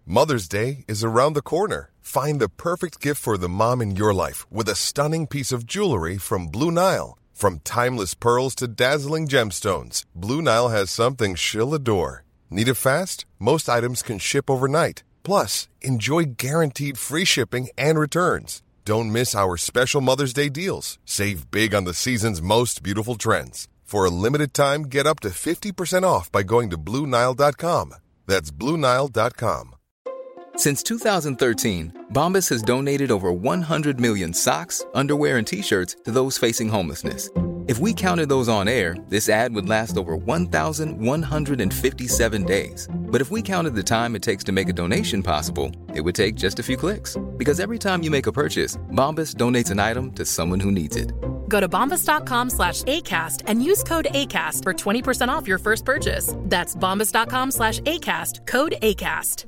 Mother's Day is around the corner. Find the perfect gift for the mom in your life with a stunning piece of jewelry from Blue Nile. From timeless pearls to dazzling gemstones, Blue Nile has something she'll adore. Need it fast? Most items can ship overnight. Plus, enjoy guaranteed free shipping and returns. Don't miss our special Mother's Day deals. Save big on the season's most beautiful trends. For a limited time, get up to 50% off by going to BlueNile.com. That's BlueNile.com. Since 2013, Bombas has donated over 100 million socks, underwear, and T-shirts to those facing homelessness. If we counted those on air, this ad would last over 1,157 days. But if we counted the time it takes to make a donation possible, it would take just a few clicks. Because every time you make a purchase, Bombas donates an item to someone who needs it. Go to bombas.com/ACAST and use code ACAST for 20% off your first purchase. That's bombas.com/ACAST, code ACAST.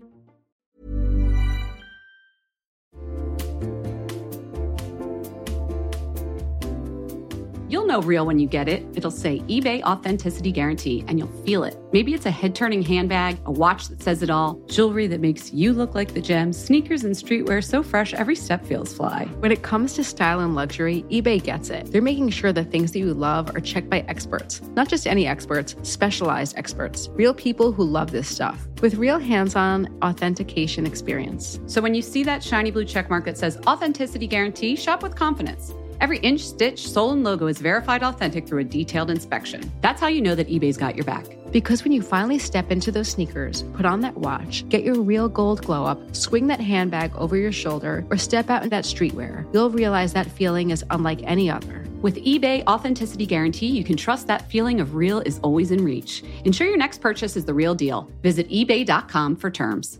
You'll know real when you get it. It'll say eBay Authenticity Guarantee, and you'll feel it. Maybe it's a head-turning handbag, a watch that says it all, jewelry that makes you look like the gem, sneakers and streetwear so fresh every step feels fly. When it comes to style and luxury, eBay gets it. They're making sure the things that you love are checked by experts. Not just any experts, specialized experts. Real people who love this stuff. With real hands-on authentication experience. So when you see that shiny blue checkmark that says Authenticity Guarantee, shop with confidence. Every inch, stitch, sole, and logo is verified authentic through a detailed inspection. That's how you know that eBay's got your back. Because when you finally step into those sneakers, put on that watch, get your real gold glow up, swing that handbag over your shoulder, or step out in that streetwear, you'll realize that feeling is unlike any other. With eBay Authenticity Guarantee, you can trust that feeling of real is always in reach. Ensure your next purchase is the real deal. Visit ebay.com for terms.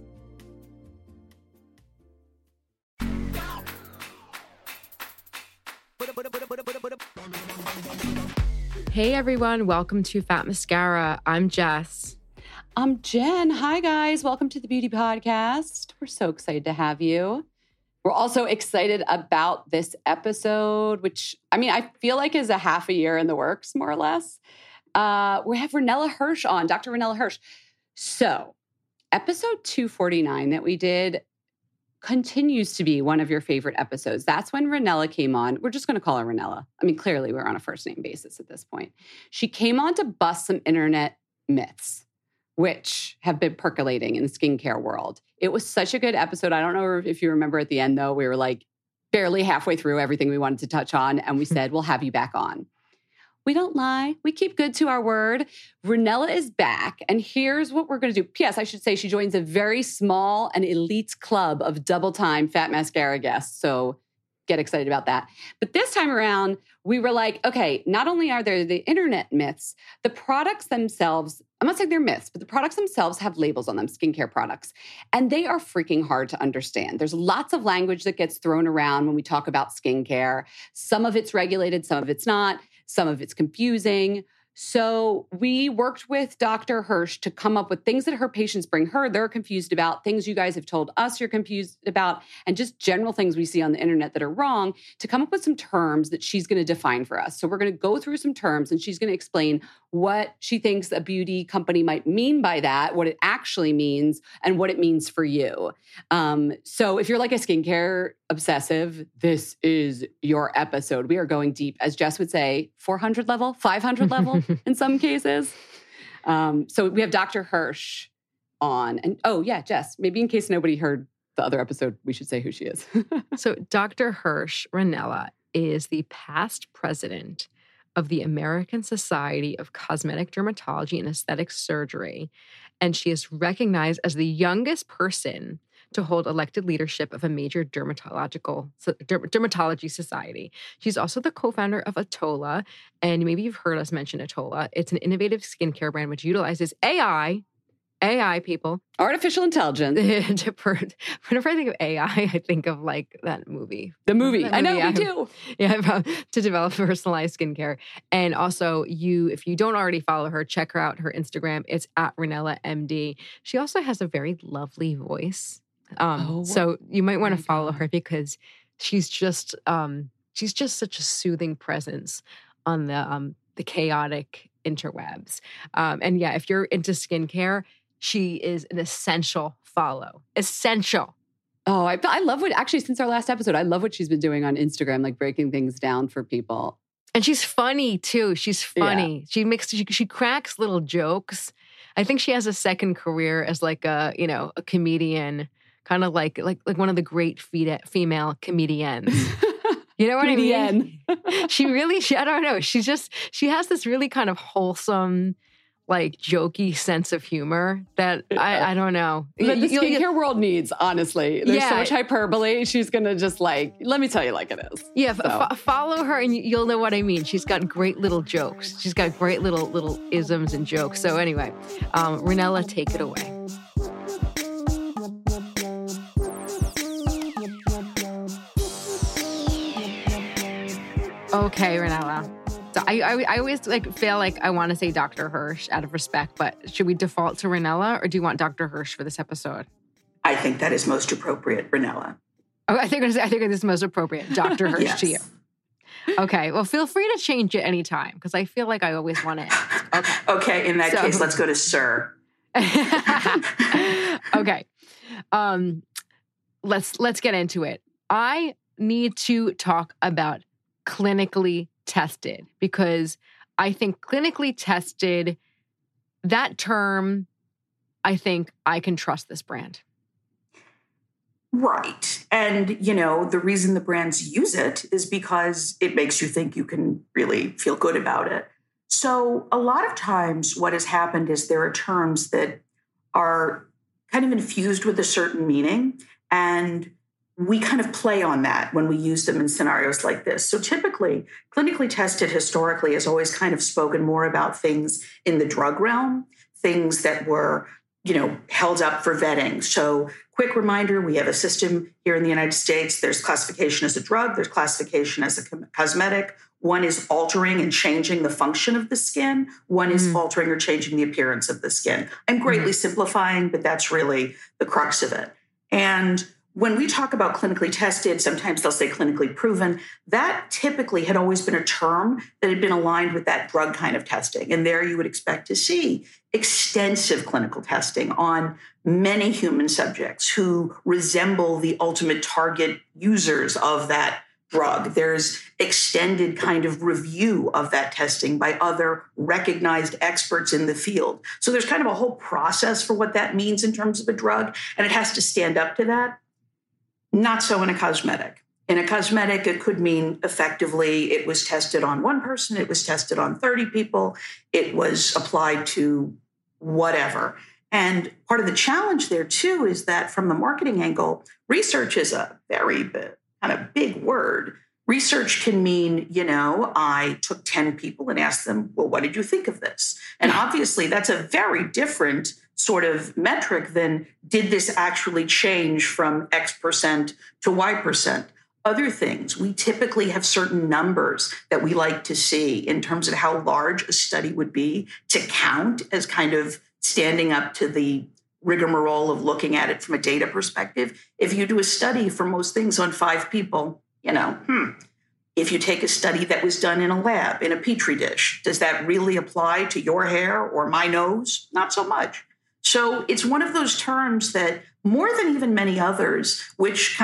Hey everyone, welcome to Fat Mascara. I'm Jess. I'm Jen. Hi guys, welcome to the Beauty Podcast. We're so excited to have you. We're also excited about this episode, which I feel like is a half a year in the works, more or less. We have Ranella Hirsch on, Dr. Ranella Hirsch. So, episode 249 that we did continues to be one of your favorite episodes. That's when Ranella came on. We're just going to call her Ranella. Clearly we're on a first name basis at this point. She came on to bust some internet myths, which have been percolating in the skincare world. It was such a good episode. I don't know if you remember at the end, though, we were like barely halfway through everything we wanted to touch on. And we said, we'll have you back on. We don't lie. We keep good to our word. Ranella is back. And here's what we're going to do. P.S. I should say she joins a very small and elite club of double-time Fat Mascara guests. So get excited about that. But this time around, we were like, okay, not only are there the internet myths, the products themselves, I'm not saying they're myths, but the products themselves have labels on them, skincare products. And they are freaking hard to understand. There's lots of language that gets thrown around when we talk about skincare. Some of it's regulated, some of it's not. Some of it's confusing. So we worked with Dr. Hirsch to come up with things that her patients bring her, they're confused about, things you guys have told us you're confused about, and just general things we see on the internet that are wrong, to come up with some terms that she's going to define for us. So we're going to go through some terms and she's going to explain what she thinks a beauty company might mean by that, what it actually means, and what it means for you. So if you're like a skincare obsessive, this is your episode. We are going deep, as Jess would say, 400 level, 500 level in some cases. So we have Dr. Hirsch on. And oh yeah, Jess, maybe in case nobody heard the other episode, we should say who she is. So Dr. Hirsch Ranella is the past president of the American Society of Cosmetic Dermatology and Aesthetic Surgery. And she is recognized as the youngest person to hold elected leadership of a major dermatology society. She's also the co-founder of Atola, and maybe you've heard us mention Atola. It's an innovative skincare brand which utilizes AI people. Artificial intelligence. Whenever I think of AI, I think of like that movie. The movie. I know, me too. Yeah, to develop personalized skincare. And also, if you don't already follow her, check her out, her Instagram. It's at Ranella MD. She also has a very lovely voice. So you might want to follow her because she's just such a soothing presence on the chaotic interwebs. And yeah, if you're into skincare, she is an essential follow. Essential. Oh, I love what, actually, since our last episode, I love what she's been doing on Instagram, like breaking things down for people. And she's funny too. She's funny. Yeah. She cracks little jokes. I think she has a second career as like a comedian, kind of like one of the great female comedians. You know what I mean? I don't know. She has this really kind of wholesome, like jokey sense of humor that I don't know. That the skincare world needs, honestly. There's so much hyperbole. She's going to just like, let me tell you like it is. Yeah, follow her and you'll know what I mean. She's got great little jokes. She's got great little isms and jokes. So anyway, Rinella, take it away. Okay, Rinella. So I always feel like I want to say Dr. Hirsch out of respect, but should we default to Rinella or do you want Dr. Hirsch for this episode? I think that is most appropriate, Rinella. Oh, I think it is most appropriate, Dr. Hirsch Yes. to you. Okay, well, feel free to change it anytime because I feel like I always want to ask. Okay. Okay, in that case, let's go to Sir. Okay. Let's get into it. I need to talk about clinically tested because I think clinically tested, that term, I think I can trust this brand. Right. And, the reason the brands use it is because it makes you think you can really feel good about it. So a lot of times what has happened is there are terms that are kind of infused with a certain meaning, and we kind of play on that when we use them in scenarios like this. So typically, clinically tested historically has always kind of spoken more about things in the drug realm, things that were, held up for vetting. So quick reminder, we have a system here in the United States. There's classification as a drug. There's classification as a cosmetic. One is altering and changing the function of the skin. One is altering or changing the appearance of the skin. I'm greatly simplifying, but that's really the crux of it. And when we talk about clinically tested, sometimes they'll say clinically proven. That typically had always been a term that had been aligned with that drug kind of testing. And there you would expect to see extensive clinical testing on many human subjects who resemble the ultimate target users of that drug. There's extended kind of review of that testing by other recognized experts in the field. So there's kind of a whole process for what that means in terms of a drug, and it has to stand up to that. Not so in a cosmetic. In a cosmetic, it could mean effectively it was tested on one person, it was tested on 30 people, it was applied to whatever. And part of the challenge there, too, is that from the marketing angle, research is a very big word. Research can mean, I took 10 people and asked them, well, what did you think of this? And obviously, that's a very different sort of metric than did this actually change from X percent to Y percent. Other things, we typically have certain numbers that we like to see in terms of how large a study would be to count as kind of standing up to the rigmarole of looking at it from a data perspective. If you do a study for most things on 5 people, if you take a study that was done in a lab, in a petri dish, does that really apply to your hair or my nose? Not so much. So it's one of those terms that more than even many others, which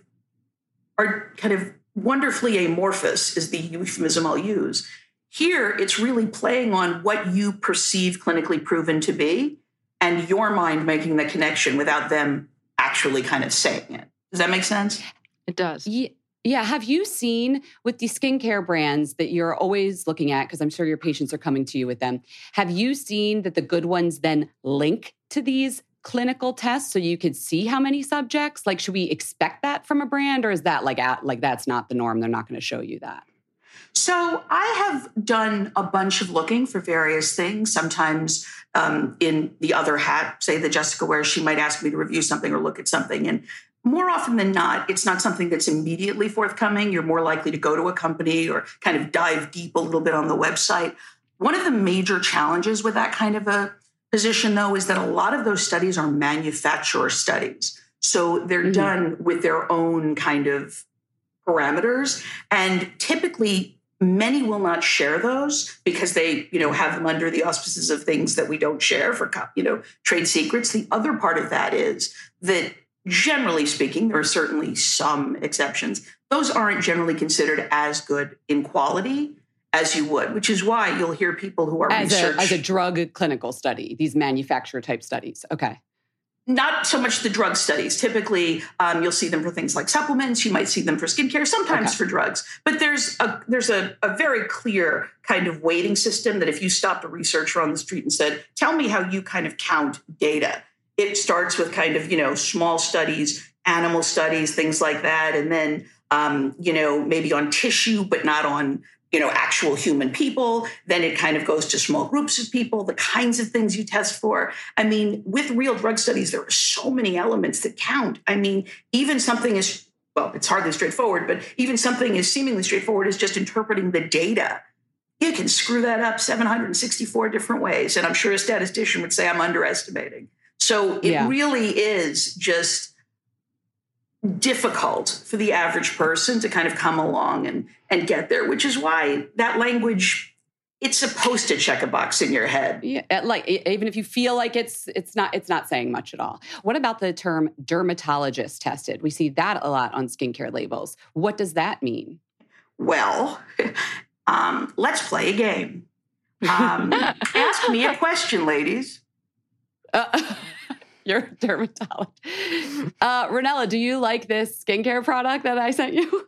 are wonderfully amorphous is the euphemism I'll use. Here, it's really playing on what you perceive clinically proven to be and your mind making the connection without them actually kind of saying it. Does that make sense? It does. Yeah. Have you seen with the skincare brands that you're always looking at, because I'm sure your patients are coming to you with them, have you seen that the good ones then link to these clinical tests so you could see how many subjects? Like, should we expect that from a brand, or is that like that's not the norm? They're not going to show you that. So I have done a bunch of looking for various things. Sometimes in the other hat, say that Jessica wears, she might ask me to review something or look at something. And more often than not, it's not something that's immediately forthcoming. You're more likely to go to a company or kind of dive deep a little bit on the website. One of the major challenges with that kind of a position, though, is that a lot of those studies are manufacturer studies. So they're done with their own kind of parameters. And typically, Many will not share those because they, have them under the auspices of things that we don't share for, trade secrets. The other part of that is that, generally speaking, there are certainly some exceptions. Those aren't generally considered as good in quality as you would, which is why you'll hear people who are as a drug clinical study, these manufacturer type studies. Okay. Not so much the drug studies. Typically, you'll see them for things like supplements. You might see them for skincare, sometimes for drugs. But there's a very clear kind of weighting system that if you stopped a researcher on the street and said, tell me how you kind of count data, it starts with kind of, small studies, animal studies, things like that. And then, maybe on tissue, but not on actual human people. Then it kind of goes to small groups of people, the kinds of things you test for. I mean, with real drug studies, there are so many elements that count. I mean, even something as, well, it's hardly straightforward, but even something as seemingly straightforward as just interpreting the data, you can screw that up 764 different ways. And I'm sure a statistician would say I'm underestimating. So it really is just difficult for the average person to kind of come along and get there, which is why that language, it's supposed to check a box in your head. Yeah, like even if you feel like it's not saying much at all. What about the term dermatologist tested? We see that a lot on skincare labels. What does that mean? Well, let's play a game. Ask me a question, ladies. You're a dermatologist. Rinella, do you like this skincare product that I sent you?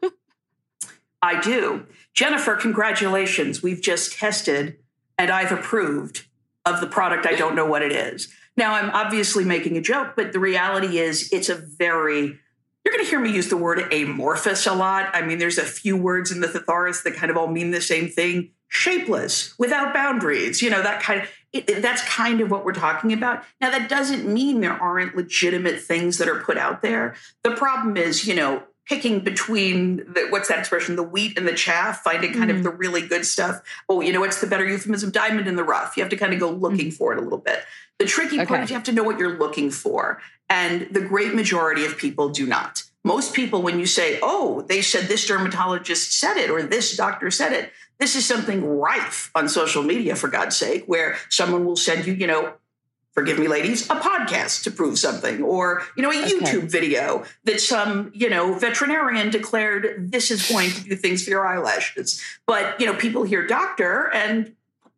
I do. Jennifer, congratulations. We've just tested and I've approved of the product. I don't know what it is. Now, I'm obviously making a joke, but the reality is it's you're going to hear me use the word amorphous a lot. I mean, there's a few words in the thesaurus that kind of all mean the same thing. Shapeless, without boundaries, that kind of, that's kind of what we're talking about. Now, that doesn't mean there aren't legitimate things that are put out there. The problem is, picking between what's that expression, the wheat and the chaff, finding kind of the really good stuff. Oh, what's the better euphemism? Diamond in the rough. You have to kind of go looking for it a little bit. The tricky part is you have to know what you're looking for. And the great majority of people do not. Most people, when you say, oh, they said this dermatologist said it or this doctor said it, this is something rife on social media, for God's sake, where someone will send you, forgive me, ladies, a podcast to prove something, or, a YouTube video that some, veterinarian declared this is going to do things for your eyelashes. But, people hear doctor and,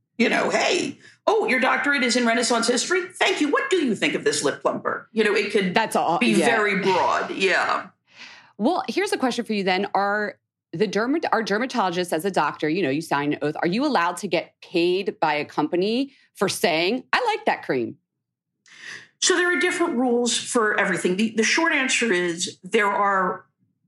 hey, oh, your doctorate is in Renaissance history. Thank you. What do you think of this lip plumper? It could be very broad. Yeah. Well, here's a question for you then. Are dermatologists, as a doctor, you sign an oath, are you allowed to get paid by a company for saying, I like that cream? So there are different rules for everything. The short answer is there are,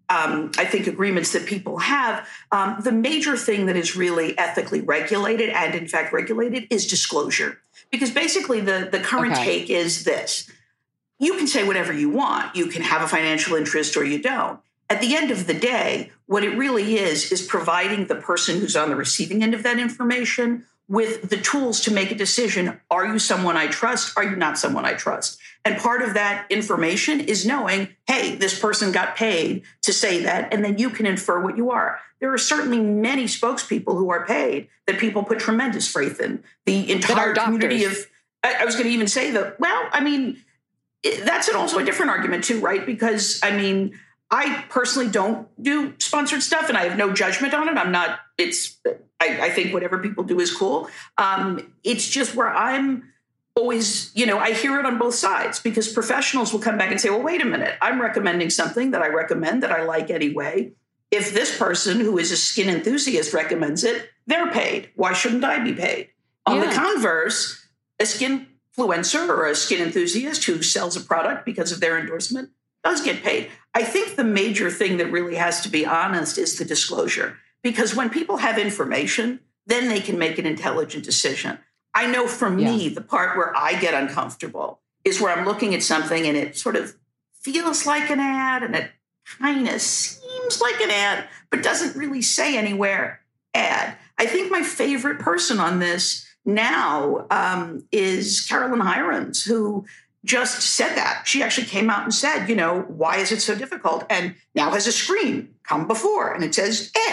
I think, agreements that people have. The major thing that is really ethically regulated and, in fact, regulated is disclosure. Because basically the current take is this. You can say whatever you want. You can have a financial interest or you don't. At the end of the day, what it really is providing the person who's on the receiving end of that information with the tools to make a decision. Are you someone I trust? Are you not someone I trust? And part of that information is knowing, hey, this person got paid to say that, and then you can infer what you are. There are certainly many spokespeople who are paid that people put tremendous faith in. The entire community of, I was going to even say that, that's also a different argument too, right? Because, I personally don't do sponsored stuff and I have no judgment on it. I think whatever people do is cool. It's just where I'm always, I hear it on both sides because professionals will come back and say, well, wait a minute, I'm recommending something that I recommend that I like anyway. If this person who is a skin enthusiast recommends it, they're paid. Why shouldn't I be paid? On the converse, a skin influencer or a skin enthusiast who sells a product because of their endorsement does get paid. I think the major thing that really has to be honest is the disclosure. Because when people have information, then they can make an intelligent decision. I know for me, the part where I get uncomfortable is where I'm looking at something and it sort of feels like an ad and it kind of seems like an ad, but doesn't really say anywhere ad. I think my favorite person on this now is Carolyn Hirons, who just said that. She actually came out and said, why is it so difficult? And now has a screen come before and it says ad.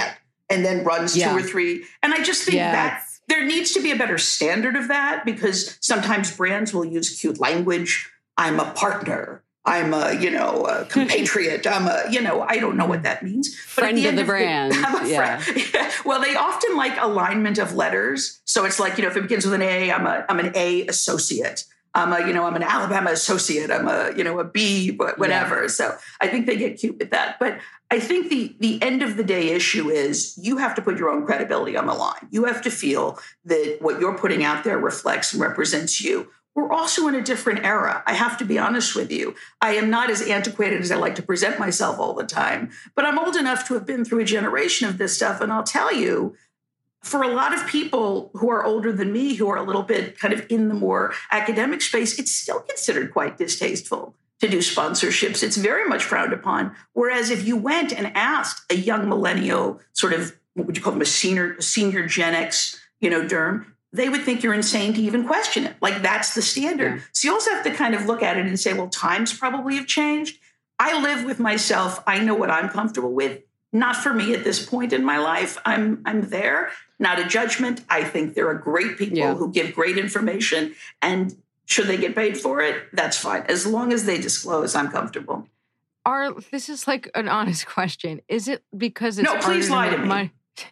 and then runs 2 or 3. And I just think that there needs to be a better standard of that, because sometimes brands will use cute language. I'm a partner. I'm a compatriot. I'm I don't know what that means. But friend of the brand. Well, they often like alignment of letters. So it's like, if it begins with an A, I'm an A associate. I'm an Alabama associate. I'm a B, whatever. Yeah. So I think they get cute with that. But I think the end of the day issue is you have to put your own credibility on the line. You have to feel that what you're putting out there reflects and represents you. We're also in a different era. I have to be honest with you. I am not as antiquated as I like to present myself all the time, but I'm old enough to have been through a generation of this stuff. And I'll tell you, for a lot of people who are older than me, who are a little bit kind of in the more academic space, it's still considered quite distasteful to do sponsorships. It's very much frowned upon. Whereas if you went and asked a young millennial, sort of, what would you call them, a senior Gen X, derm, they would think you're insane to even question it. Like, that's the standard. Yeah. So you also have to kind of look at it and say, well, times probably have changed. I live with myself. I know what I'm comfortable with. Not for me at this point in my life. I'm there. Not a judgment. I think there are great people who give great information, and should they get paid for it? That's fine. As long as they disclose, I'm comfortable. This is like an honest question. Is it because it's no? Please lie to me.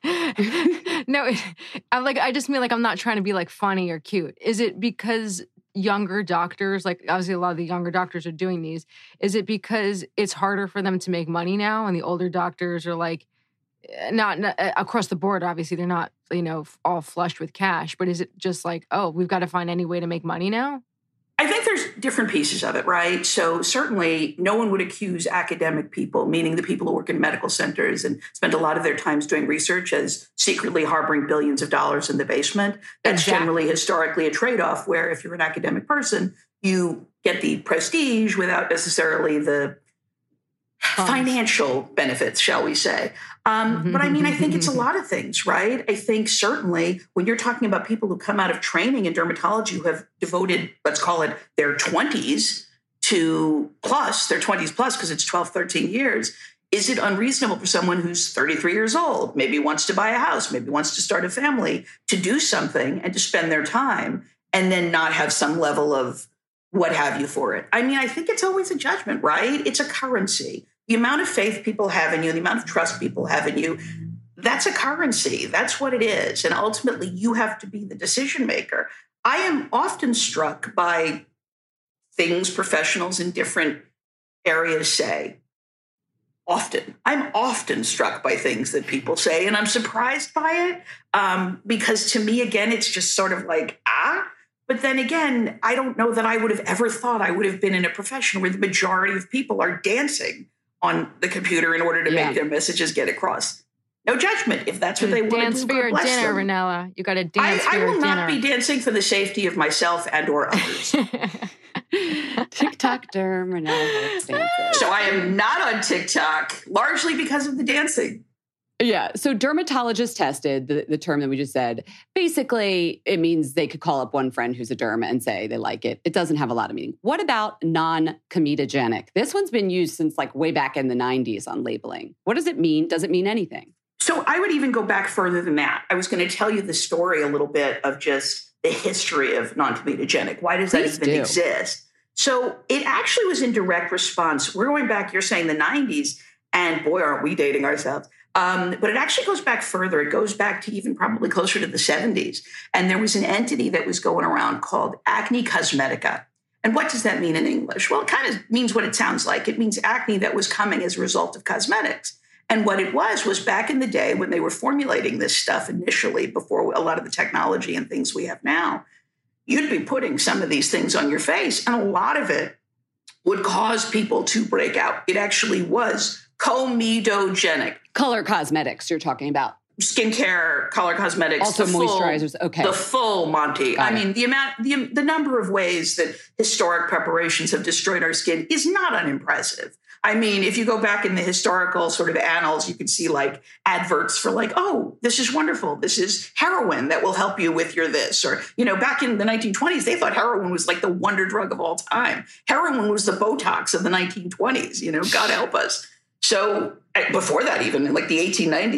No, I just mean, like, I'm not trying to be like funny or cute. Is it because younger doctors, like obviously a lot of the younger doctors are doing these, is it because it's harder for them to make money now, and the older doctors are like, not across the board, obviously they're not, all flushed with cash, but is it just like, oh, we've got to find any way to make money now? I think there's different pieces of it, right? So certainly no one would accuse academic people, meaning the people who work in medical centers and spend a lot of their times doing research, as secretly harboring billions of dollars in the basement. That's generally historically a trade-off, where if you're an academic person, you get the prestige without necessarily the financial benefits, shall we say. But I mean, I think it's a lot of things, right? I think certainly when you're talking about people who come out of training in dermatology who have devoted, let's call it their 20s plus, because it's 12, 13 years, is it unreasonable for someone who's 33 years old, maybe wants to buy a house, maybe wants to start a family, to do something and to spend their time and then not have some level of what have you for it? I mean, I think it's always a judgment, right? It's a currency. The amount of faith people have in you, the amount of trust people have in you, that's a currency. That's what it is. And ultimately, you have to be the decision maker. I am often struck by things professionals in different areas say. I'm often struck by things that people say, and I'm surprised by it, because to me, again, it's just sort of like, But then again, I don't know that I would have ever thought I would have been in a profession where the majority of people are dancing on the computer in order to make their messages get across. No judgment. If that's what they want to do, dance for your dinner, Ranella. You got to dance for your dinner. I will not be dancing for the safety of myself and or others. TikTok derm, Ranella dances. So I am not on TikTok, largely because of the dancing. Yeah. So dermatologist tested, the term that we just said, basically it means they could call up one friend who's a derm and say they like it. It doesn't have a lot of meaning. What about non-comedogenic? This one's been used since like way back in the 90s on labeling. What does it mean? Does it mean anything? So I would even go back further than that. I was going to tell you the story a little bit of just the history of non-comedogenic. Why does that even exist? So it actually was in direct response. We're going back, you're saying the 90s, and boy, aren't we dating ourselves. But it actually goes back further. It goes back to even probably closer to the 70s. And there was an entity that was going around called Acne Cosmetica. And what does that mean in English? Well, it kind of means what it sounds like. It means acne that was coming as a result of cosmetics. And what it was back in the day when they were formulating this stuff initially, before a lot of the technology and things we have now, you'd be putting some of these things on your face, and a lot of it would cause people to break out. It actually was comedogenic. Color cosmetics you're talking about. Skincare, color cosmetics. Also moisturizers. Okay. The full Monty. I mean, the number of ways that historic preparations have destroyed our skin is not unimpressive. I mean, if you go back in the historical sort of annals, you can see like adverts for like, oh, this is wonderful. This is heroin that will help you with your this. Or, back in the 1920s, they thought heroin was like the wonder drug of all time. Heroin was the Botox of the 1920s, God help us. So before that, even in like the 1890s.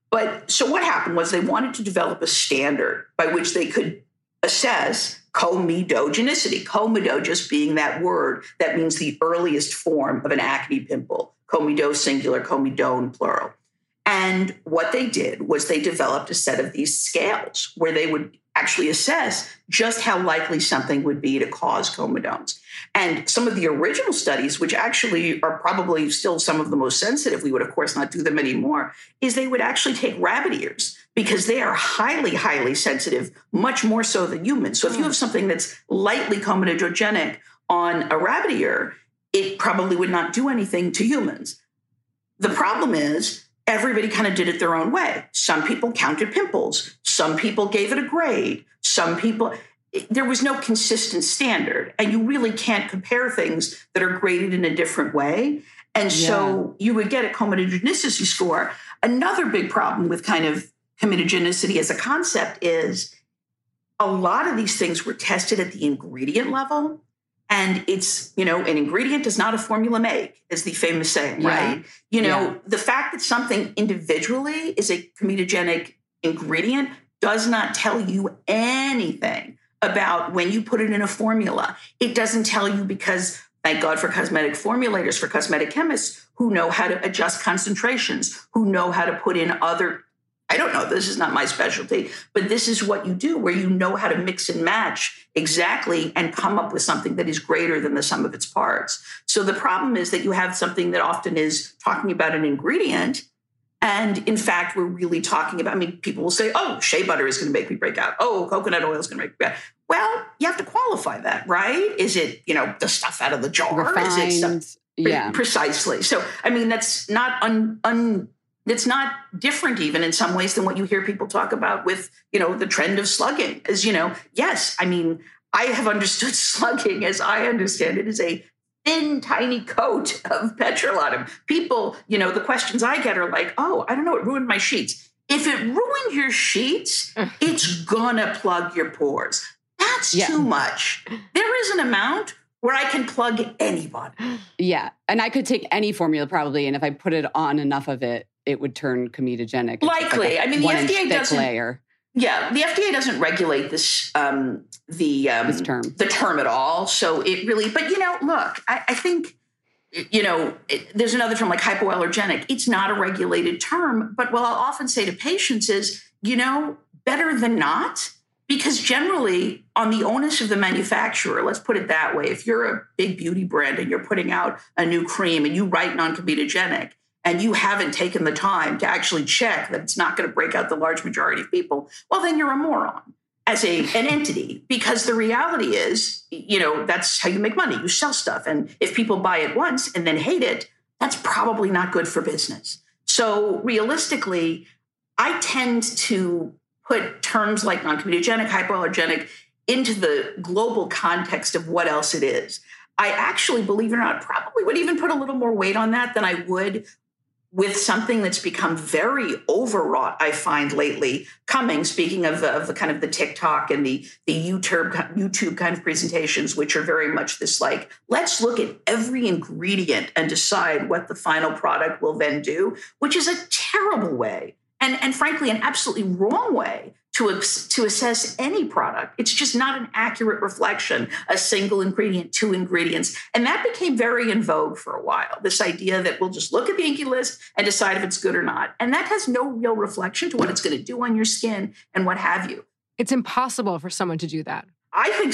But so what happened was they wanted to develop a standard by which they could assess comedogenicity. Comedo just being that word that means the earliest form of an acne pimple. Comedo singular, comedone plural. And what they did was they developed a set of these scales where they would actually assess just how likely something would be to cause comedones. And some of the original studies, which actually are probably still some of the most sensitive, we would of course not do them anymore, is they would actually take rabbit ears because they are highly, highly sensitive, much more so than humans. So if you have something that's lightly comedogenic on a rabbit ear, it probably would not do anything to humans. The problem is everybody kind of did it their own way. Some people counted pimples. Some people gave it a grade. Some people, there was no consistent standard. And you really can't compare things that are graded in a different way. And so you would get a comedogenicity score. Another big problem with kind of comedogenicity as a concept is a lot of these things were tested at the ingredient level. And it's, an ingredient does not a formula make, is the famous saying, right? The fact that something individually is a comedogenic ingredient does not tell you anything about when you put it in a formula. It doesn't tell you because, thank God for cosmetic formulators, for cosmetic chemists who know how to adjust concentrations, who know how to put in other, I don't know, this is not my specialty, but this is what you do, where you know how to mix and match exactly and come up with something that is greater than the sum of its parts. So the problem is that you have something that often is talking about an ingredient. And in fact, we're really talking about, people will say, oh, shea butter is going to make me break out. Oh, coconut oil is going to make me break out. Well, you have to qualify that, right? Is it, the stuff out of the jar? Refined, is it stuff? Precisely. So, that's not it's not different even in some ways than what you hear people talk about with, the trend of slugging is, yes, I have understood slugging as I understand it is a thin, tiny coat of petrolatum. People, the questions I get are like, oh, I don't know, it ruined my sheets. If it ruined your sheets, it's gonna plug your pores. That's too much. There is an amount where I can plug anybody. Yeah. And I could take any formula probably, and if I put it on enough of it, it would turn comedogenic. Likely. Like the FDA doesn't. Layer. Yeah, the FDA doesn't regulate this this term at all. So it really, but look, I think there's another term like hypoallergenic. It's not a regulated term, but what I'll often say to patients is, better than not. Because generally, on the onus of the manufacturer, let's put it that way, if you're a big beauty brand and you're putting out a new cream and you write non-comedogenic and you haven't taken the time to actually check that it's not going to break out the large majority of people, well, then you're a moron as an entity. Because the reality is, that's how you make money. You sell stuff. And if people buy it once and then hate it, that's probably not good for business. So realistically, I tend to put terms like non-comedogenic, hypoallergenic into the global context of what else it is. I actually, believe it or not, probably would even put a little more weight on that than I would with something that's become very overwrought, I find lately coming, speaking of the kind of the TikTok and the YouTube kind of presentations, which are very much this like, let's look at every ingredient and decide what the final product will then do, which is a terrible way. And frankly, an absolutely wrong way to assess any product. It's just not an accurate reflection, a single ingredient, two ingredients. And that became very in vogue for a while, this idea that we'll just look at the INCI list and decide if it's good or not. And that has no real reflection to what it's going to do on your skin and what have you. It's impossible for someone to do that. I think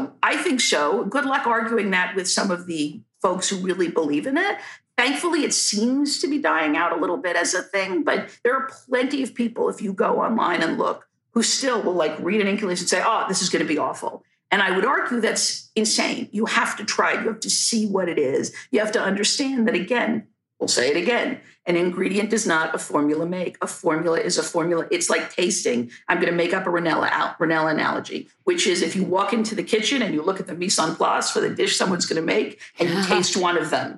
so. Good luck arguing that with some of the folks who really believe in it. Thankfully, it seems to be dying out a little bit as a thing, but there are plenty of people, if you go online and look, who still will read an INCI list and say, oh, this is going to be awful. And I would argue that's insane. You have to try it. You have to see what it is. You have to understand that, again, we'll say it again, an ingredient does not a formula make. A formula is a formula. It's like tasting. I'm going to make up a Rinella analogy, which is if you walk into the kitchen and you look at the mise en place for the dish someone's going to make and you taste one of them,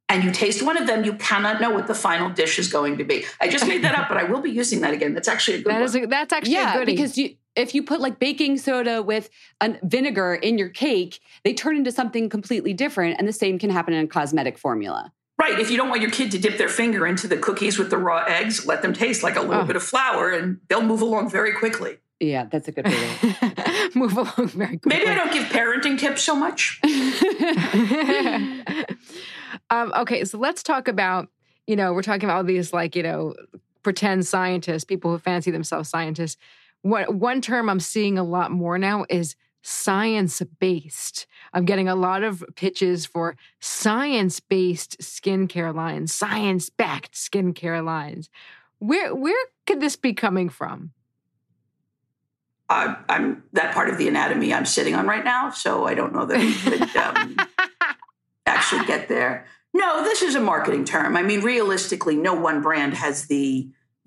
you cannot know what the final dish is going to be. I just made that up, but I will be using that again. That's actually a good one. That's actually a goodie. Because if you put baking soda with vinegar in your cake, they turn into something completely different. And the same can happen in a cosmetic formula. Right. If you don't want your kid to dip their finger into the cookies with the raw eggs, let them taste like a little bit of flour and they'll move along very quickly. Yeah, that's a good way. Move along very quickly. Maybe I don't give parenting tips so much. Okay, so let's talk about, we're talking about all these pretend scientists, people who fancy themselves scientists. One term I'm seeing a lot more now is science-based. I'm getting a lot of pitches for science-based skincare lines, science-backed skincare lines. Where could this be coming from? I'm that part of the anatomy I'm sitting on right now, so I don't know that we could actually get there. No, this is a marketing term. I mean, realistically, no one brand has the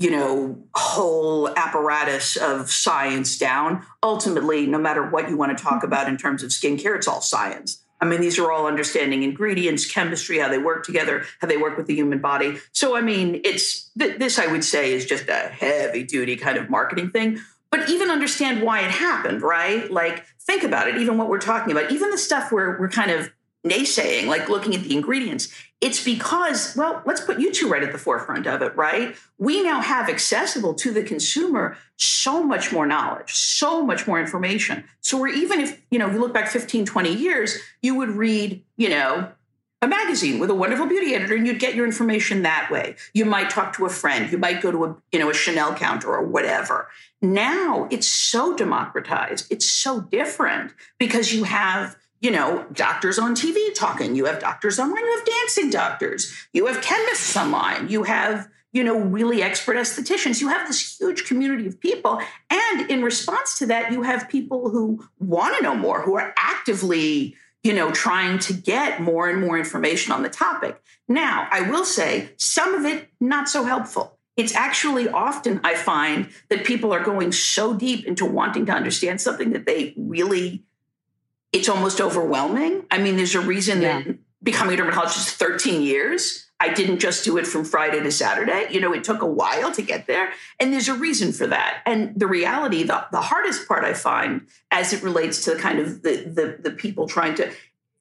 whole apparatus of science down. Ultimately, no matter what you want to talk about in terms of skincare, it's all science. I mean, these are all understanding ingredients, chemistry, how they work together, how they work with the human body. So, I mean, this, I would say, is just a heavy duty kind of marketing thing. But even understand why it happened, right? Like, think about it, even what we're talking about, even the stuff where we're kind of naysaying, like looking at the ingredients, it's because, well, let's put you two right at the forefront of it, right? We now have accessible to the consumer so much more knowledge, so much more information. So we're even if, you look back 15, 20 years, you would read, a magazine with a wonderful beauty editor and you'd get your information that way. You might talk to a friend. You might go to a Chanel counter or whatever. Now it's so democratized. It's so different because you have doctors on TV talking. You have doctors online. You have dancing doctors. You have chemists online. You have, really expert estheticians. You have this huge community of people. And in response to that, you have people who want to know more, who are actively, trying to get more and more information on the topic. Now, I will say some of it not so helpful. It's actually often, I find, that people are going so deep into wanting to understand something that they really, it's almost overwhelming. I mean, there's a reason that becoming a dermatologist is 13 years. I didn't just do it from Friday to Saturday. It took a while to get there. And there's a reason for that. And the reality, the hardest part I find as it relates to kind of the people trying to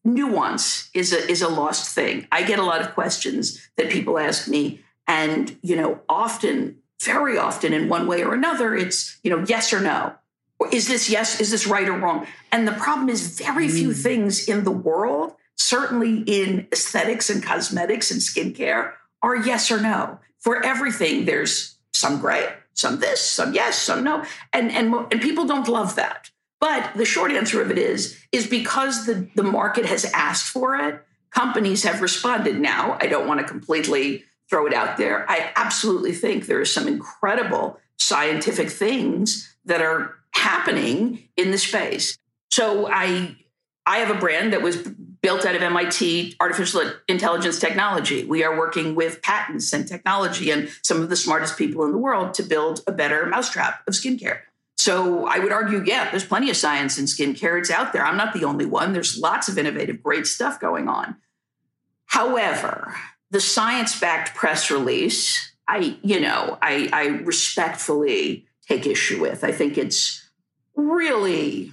nuance is a lost thing. I get a lot of questions that people ask me. And, often, very often in one way or another, it's, yes or no. Or is this yes? Is this right or wrong? And the problem is very few things in the world, certainly in aesthetics and cosmetics and skincare, are yes or no. For everything, there's some gray, some this, some yes, some no. And people don't love that. But the short answer of it is because the market has asked for it, companies have responded. Now, I don't want to completely throw it out there. I absolutely think there are some incredible scientific things that are happening in the space. So I have a brand that was built out of MIT artificial intelligence technology. We are working with patents and technology and some of the smartest people in the world to build a better mousetrap of skincare. So I would argue, there's plenty of science in skincare. It's out there. I'm not the only one. There's lots of innovative, great stuff going on. However, the science-backed press release, I respectfully take issue with. I think it's really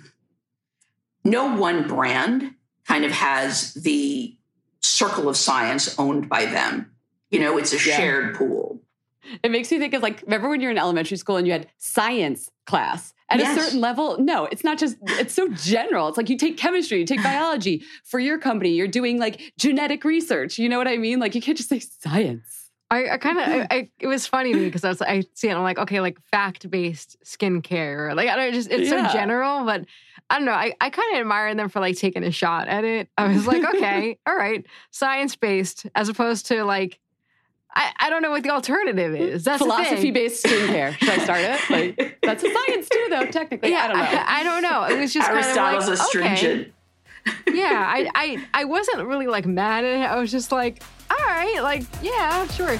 no one brand kind of has the circle of science owned by them. It's a shared pool. It makes me think of remember when you're in elementary school and you had science class at a certain level? No, it's not just, it's so general. It's like you take chemistry, you take biology. For your company, you're doing genetic research. You know what I mean? You can't just say science. It was funny to me because I see it and I'm like, okay, fact-based skincare. It's so general, but I don't know. I kind of admire them for taking a shot at it. I was like, okay, all right, science-based as opposed to I don't know what the alternative is. That's philosophy-based skincare. Should I start it? That's a science too, though. Technically, I don't know. I don't know. It was just Aristotle's kind of astringent. Okay. Yeah, I wasn't really mad at it. I was just all right, yeah, sure.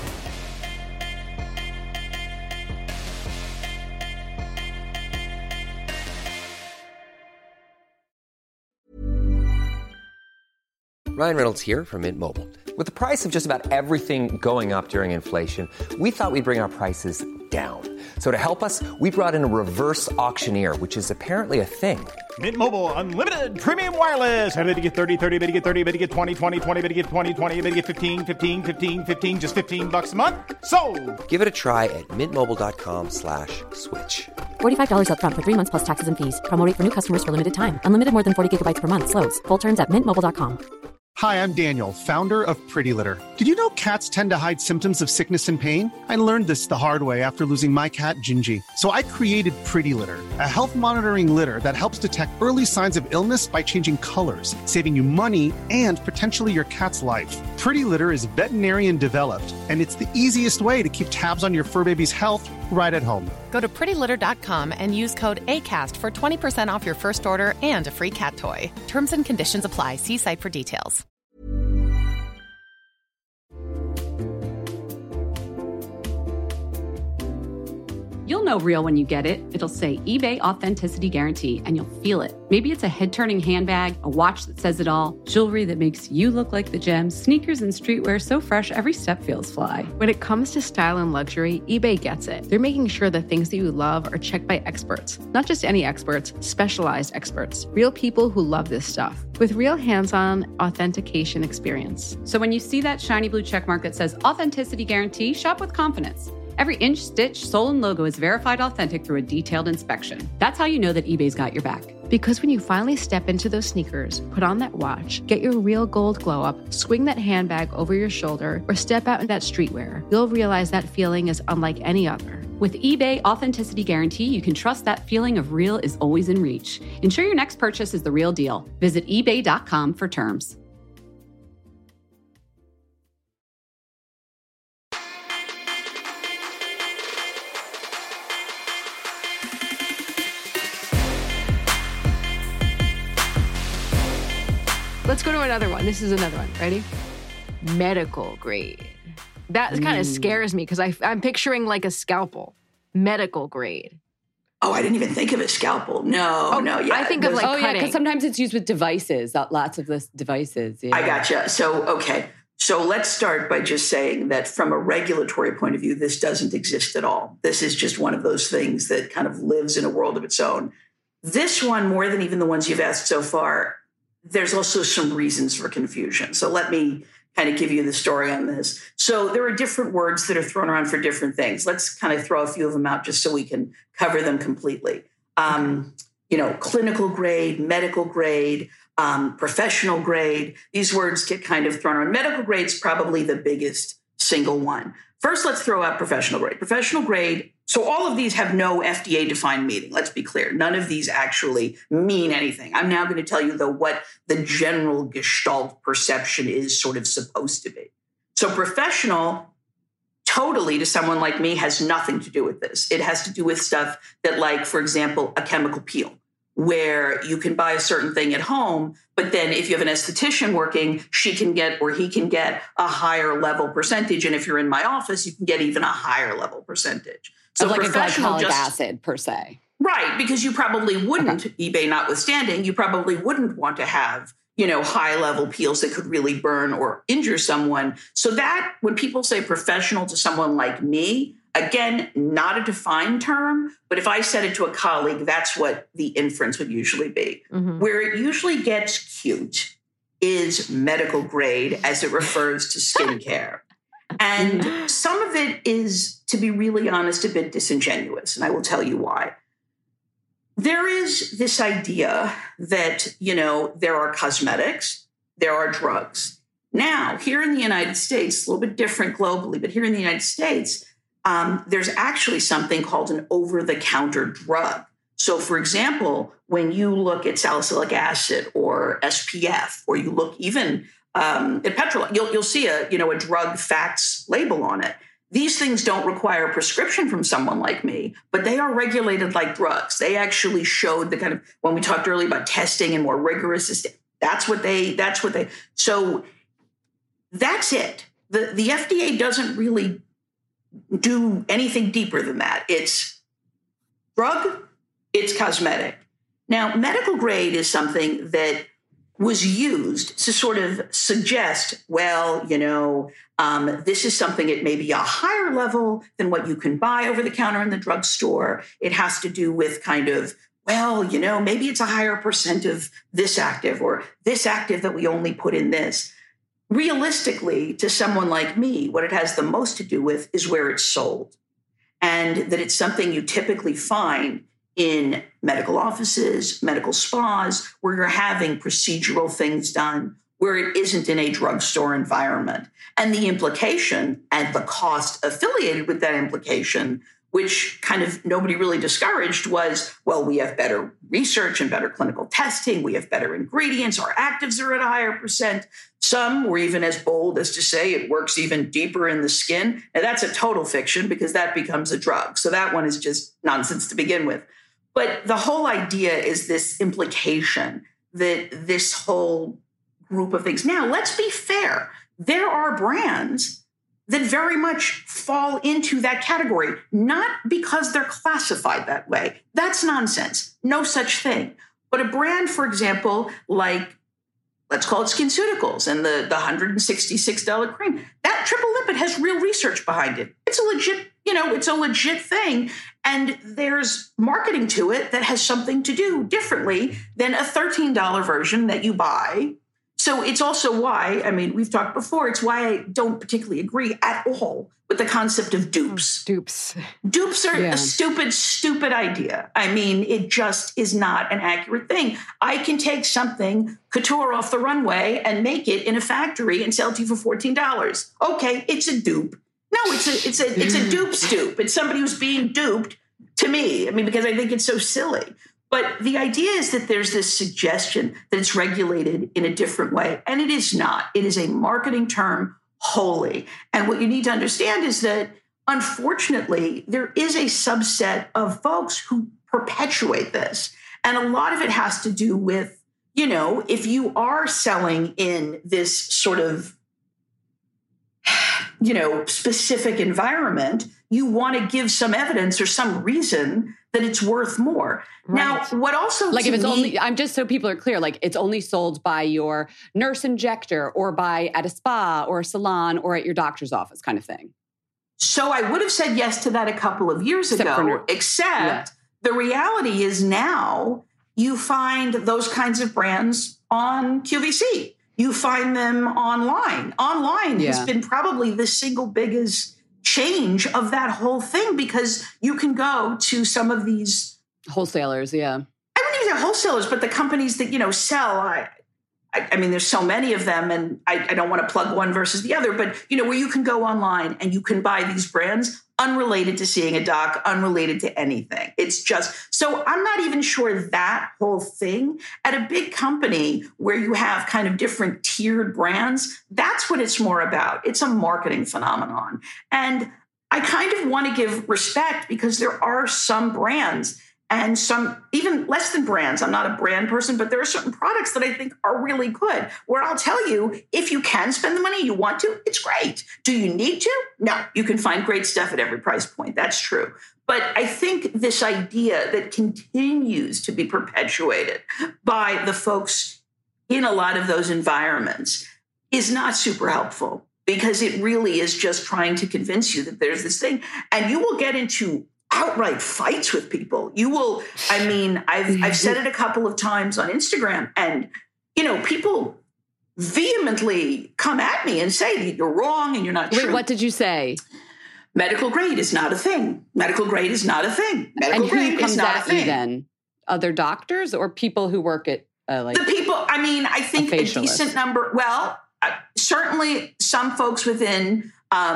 Ryan Reynolds here from Mint Mobile. With the price of just about everything going up during inflation, we thought we'd bring our prices down. So to help us, we brought in a reverse auctioneer, which is apparently a thing. Mint Mobile Unlimited Premium Wireless. How to get 30, 30, bit to get 30, bit to get 20, 20, 20, bit to get 20, 20, bit to get 15, 15, 15, 15, just $15 a month? Sold! Give it a try at mintmobile.com/switch. $45 up front for 3 months plus taxes and fees. Promo rate for new customers for limited time. Unlimited more than 40 gigabytes per month. Slows full terms at mintmobile.com. Hi, I'm Daniel, founder of Pretty Litter. Did you know cats tend to hide symptoms of sickness and pain? I learned this the hard way after losing my cat, Gingy. So I created Pretty Litter, a health monitoring litter that helps detect early signs of illness by changing colors, saving you money and potentially your cat's life. Pretty Litter is veterinarian developed, and it's the easiest way to keep tabs on your fur baby's health right at home. Go to prettylitter.com and use code ACAST for 20% off your first order and a free cat toy. Terms and conditions apply. See site for details. You'll know real when you get it. It'll say eBay Authenticity Guarantee, and you'll feel it. Maybe it's a head-turning handbag, a watch that says it all, jewelry that makes you look like the gems, sneakers and streetwear so fresh every step feels fly. When it comes to style and luxury, eBay gets it. They're making sure the things that you love are checked by experts. Not just any experts, specialized experts. Real people who love this stuff. With real hands-on authentication experience. So when you see that shiny blue checkmark that says Authenticity Guarantee, shop with confidence. Every inch, stitch, sole, and logo is verified authentic through a detailed inspection. That's how you know that eBay's got your back. Because when you finally step into those sneakers, put on that watch, get your real gold glow up, swing that handbag over your shoulder, or step out in that streetwear, you'll realize that feeling is unlike any other. With eBay Authenticity Guarantee, you can trust that feeling of real is always in reach. Ensure your next purchase is the real deal. Visit ebay.com for terms. Let's go to another one. This is another one. Ready? Medical grade. That kind of scares me because I'm picturing like a scalpel. Medical grade. Oh, I didn't even think of a scalpel. No. Yeah. I think of like cutting. because sometimes it's used with devices, lots of this devices. Yeah. I gotcha. So let's start by just saying that from a regulatory point of view, this doesn't exist at all. This is just one of those things that kind of lives in a world of its own. This one, more than even the ones you've asked so far, there's also some reasons for confusion. So let me kind of give you the story on this. So there are different words that are thrown around for different things. Let's kind of throw a few of them out just so we can cover them completely. Clinical grade, medical grade, professional grade. These words get kind of thrown around. Medical grade is probably the biggest single one. First, let's throw out professional grade. Professional grade, so all of these have no FDA-defined meaning. Let's be clear. None of these actually mean anything. I'm now going to tell you, though, what the general Gestalt perception is sort of supposed to be. So professional, totally, to someone like me, has nothing to do with this. It has to do with stuff that, like, for example, a chemical peel, where you can buy a certain thing at home, but then if you have an esthetician working, she can get or he can get a higher level percentage. And if you're in my office, you can get even a higher level percentage. So like a glycolic acid per se. Right, because you probably wouldn't, eBay notwithstanding, you probably wouldn't want to have, high level peels that could really burn or injure someone. So that when people say professional to someone like me, again, not a defined term, but if I said it to a colleague, that's what the inference would usually be. Mm-hmm. Where it usually gets cute is medical grade as it refers to skincare. And some of it is, to be really honest, a bit disingenuous, and I will tell you why. There is this idea that, there are cosmetics, there are drugs. Now, here in the United States, a little bit different globally, but here in the United States, there's actually something called an over-the-counter drug. So, for example, when you look at salicylic acid or SPF, or you look even at petrol, you'll see a drug facts label on it. These things don't require a prescription from someone like me, but they are regulated like drugs. They actually showed the kind of, when we talked earlier about testing and more rigorous, that's what they, so that's it. The FDA doesn't really do anything deeper than that. It's drug, it's cosmetic. Now, medical grade is something that was used to sort of suggest, well, this is something at maybe a higher level than what you can buy over the counter in the drugstore. It has to do with kind of, well, maybe it's a higher percent of this active or this active that we only put in this. Realistically, to someone like me, what it has the most to do with is where it's sold, and that it's something you typically find in medical offices, medical spas, where you're having procedural things done, where it isn't in a drugstore environment. And the implication and the cost affiliated with that implication, which kind of nobody really discouraged, was, well, we have better research and better clinical testing. We have better ingredients. Our actives are at a higher percent. Some were even as bold as to say it works even deeper in the skin. Now, that's a total fiction because that becomes a drug. So that one is just nonsense to begin with. But the whole idea is this implication that this whole group of things. Now, let's be fair. There are brands that very much fall into that category, not because they're classified that way. That's nonsense. No such thing. But a brand, for example, like, let's call it SkinCeuticals and the $166 cream, that triple lipid has real research behind it. It's a legit thing. And there's marketing to it that has something to do differently than a $13 version that you buy. So it's also why, we've talked before, it's why I don't particularly agree at all with the concept of dupes. Dupes are a stupid idea. It just is not an accurate thing. I can take something couture off the runway and make it in a factory and sell it to you for $14. Okay, it's a dupe. No, it's a dupe. It's somebody who's being duped to me. Because I think it's so silly. But the idea is that there's this suggestion that it's regulated in a different way. And it is not. It is a marketing term wholly. And what you need to understand is that, unfortunately, there is a subset of folks who perpetuate this. And a lot of it has to do with, if you are selling in this sort of, specific environment, you want to give some evidence or some reason that it's worth more. Right. Now, what also if it's only, I'm just so people are clear, it's only sold by your nurse injector or at a spa or a salon or at your doctor's office kind of thing. So I would have said yes to that a couple of years ago, except the reality is now you find those kinds of brands on QVC. You find them online. Online has been probably the single biggest change of that whole thing, because you can go to some of these wholesalers. I wouldn't even say wholesalers, but the companies that, sell. There's so many of them, and I don't want to plug one versus the other, but, where you can go online and you can buy these brands unrelated to seeing a doc, unrelated to anything. It's just, so I'm not even sure that whole thing at a big company where you have kind of different tiered brands, that's what it's more about. It's a marketing phenomenon. And I kind of want to give respect because there are some brands and some even less than brands. I'm not a brand person, but there are certain products that I think are really good, where I'll tell you, if you can spend the money you want to, it's great. Do you need to? No, you can find great stuff at every price point. That's true. But I think this idea that continues to be perpetuated by the folks in a lot of those environments is not super helpful, because it really is just trying to convince you that there's this thing, and you will get into outright fights with people. You will, I've said it a couple of times on Instagram, and, people vehemently come at me and say that you're wrong and you're not true. Wait, what did you say? Medical grade is not a thing. Medical grade is not a thing. Medical and grade who comes is not at a thing. You then? Other doctors or people who work at the people, I think a decent number. Well, certainly some folks within,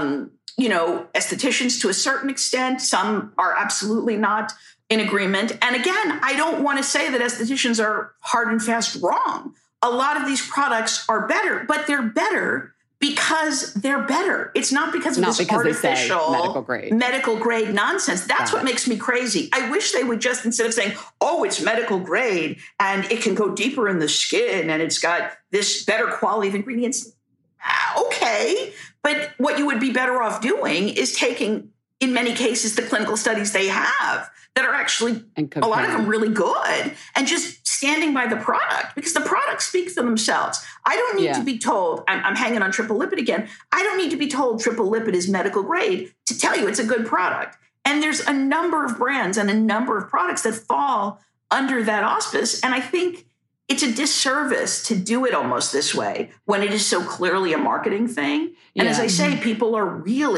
estheticians to a certain extent. Some are absolutely not in agreement. And again, I don't want to say that estheticians are hard and fast wrong. A lot of these products are better, but they're better because they're better. It's not because of this artificial medical grade nonsense. That's what makes me crazy. I wish they would just, instead of saying, oh, it's medical grade and it can go deeper in the skin and it's got this better quality of ingredients. Okay. But what you would be better off doing is taking in many cases, the clinical studies they have that are actually, a lot of them really good, and just standing by the product, because the products speak for themselves. I don't need to be told, I'm hanging on triple lipid again, I don't need to be told triple lipid is medical grade to tell you it's a good product. And there's a number of brands and a number of products that fall under that auspice. And I think it's a disservice to do it almost this way when it is so clearly a marketing thing. And as I say, people are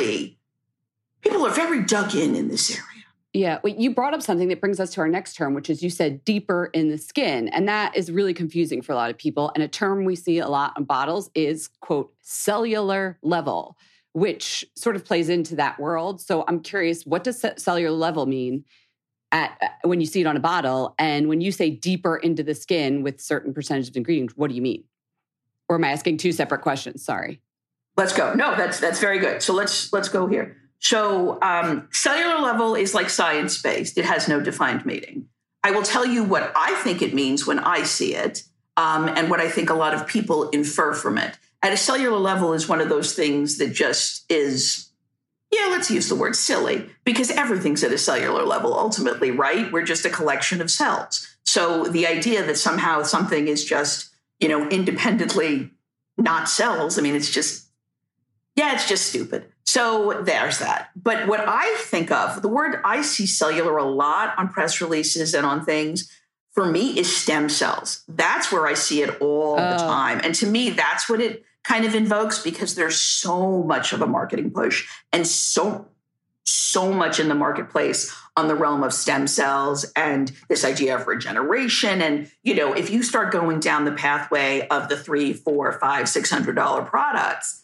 very dug in this area. Yeah, well, you brought up something that brings us to our next term, which is you said deeper in the skin. And that is really confusing for a lot of people. And a term we see a lot on bottles is, quote, cellular level, which sort of plays into that world. So I'm curious, what does cellular level mean when you see it on a bottle? And when you say deeper into the skin with certain percentage of ingredients, what do you mean? Or am I asking two separate questions? Sorry. Let's go. No, that's very good. So let's go here. So cellular level is like science-based. It has no defined meaning. I will tell you what I think it means when I see it, and what I think a lot of people infer from it. At a cellular level is one of those things that just is, let's use the word silly, because everything's at a cellular level ultimately, right? We're just a collection of cells. So the idea that somehow something is just, independently not cells, I mean, it's just stupid. So there's that. But what I think of, the word I see cellular a lot on press releases and on things, for me, is stem cells. That's where I see it all the time. And to me, that's what it kind of invokes, because there's so much of a marketing push and so much in the marketplace on the realm of stem cells and this idea of regeneration. And, if you start going down the pathway of the $300, $400, $500, $600 products,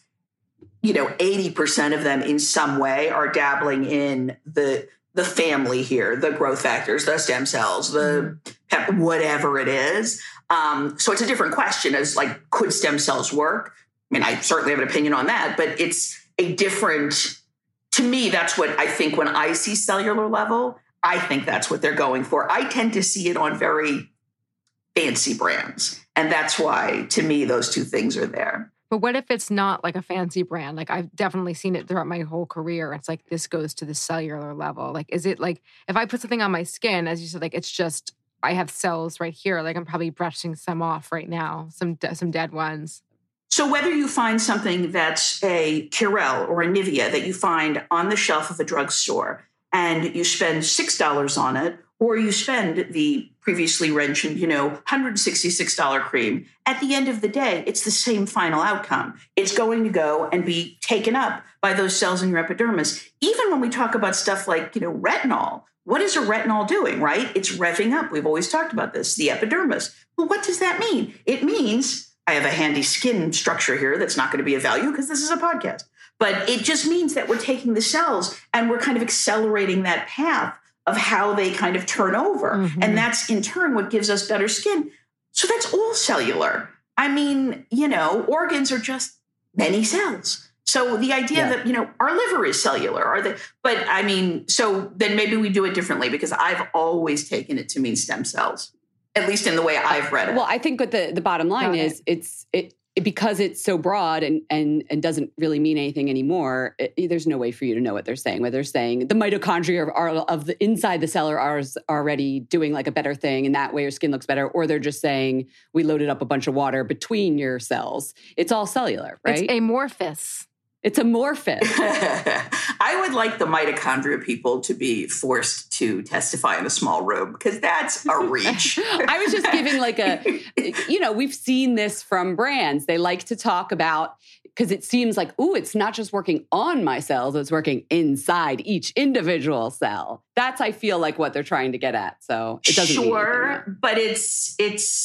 80% of them in some way are dabbling in the family here, the growth factors, the stem cells, the whatever it is. So it's a different question as like, could stem cells work? I mean, I certainly have an opinion on that, but it's a different, to me, that's what I think when I see cellular level, I think that's what they're going for. I tend to see it on very fancy brands. And that's why, to me, those two things are there. But what if it's not like a fancy brand? Like, I've definitely seen it throughout my whole career. It's like, this goes to the cellular level. Like, is it like, if I put something on my skin, as you said, like, it's just, I have cells right here. Like, I'm probably brushing some off right now, some dead ones. So whether you find something that's a Curel or a Nivea that you find on the shelf of a drugstore and you spend $6 on it, or you spend the previously mentioned, $166 cream, at the end of the day, it's the same final outcome. It's going to go and be taken up by those cells in your epidermis. Even when we talk about stuff like, retinol, what is a retinol doing, right? It's revving up. We've always talked about this, the epidermis. Well, what does that mean? It means, I have a handy skin structure here that's not going to be of value because this is a podcast, but it just means that we're taking the cells and we're kind of accelerating that path of how they kind of turn over. Mm-hmm. And that's in turn what gives us better skin. So that's all cellular. I mean, organs are just many cells. So the idea that, our liver is cellular, but I mean, so then maybe we do it differently, because I've always taken it to mean stem cells, at least in the way I've read it. Well, I think what the bottom line is, it because it's so broad and doesn't really mean anything anymore, there's no way for you to know what they're saying. Whether they're saying the mitochondria of the inside the cell are already doing like a better thing, and that way your skin looks better, or they're just saying we loaded up a bunch of water between your cells. It's all cellular, right? It's amorphous. It's amorphous. I would like the mitochondria people to be forced to testify in a small room, because that's a reach. I was just giving we've seen this from brands. They like to talk about, because it seems like, it's not just working on my cells, it's working inside each individual cell. That's, I feel like, what they're trying to get at. So it doesn't mean anything. But it's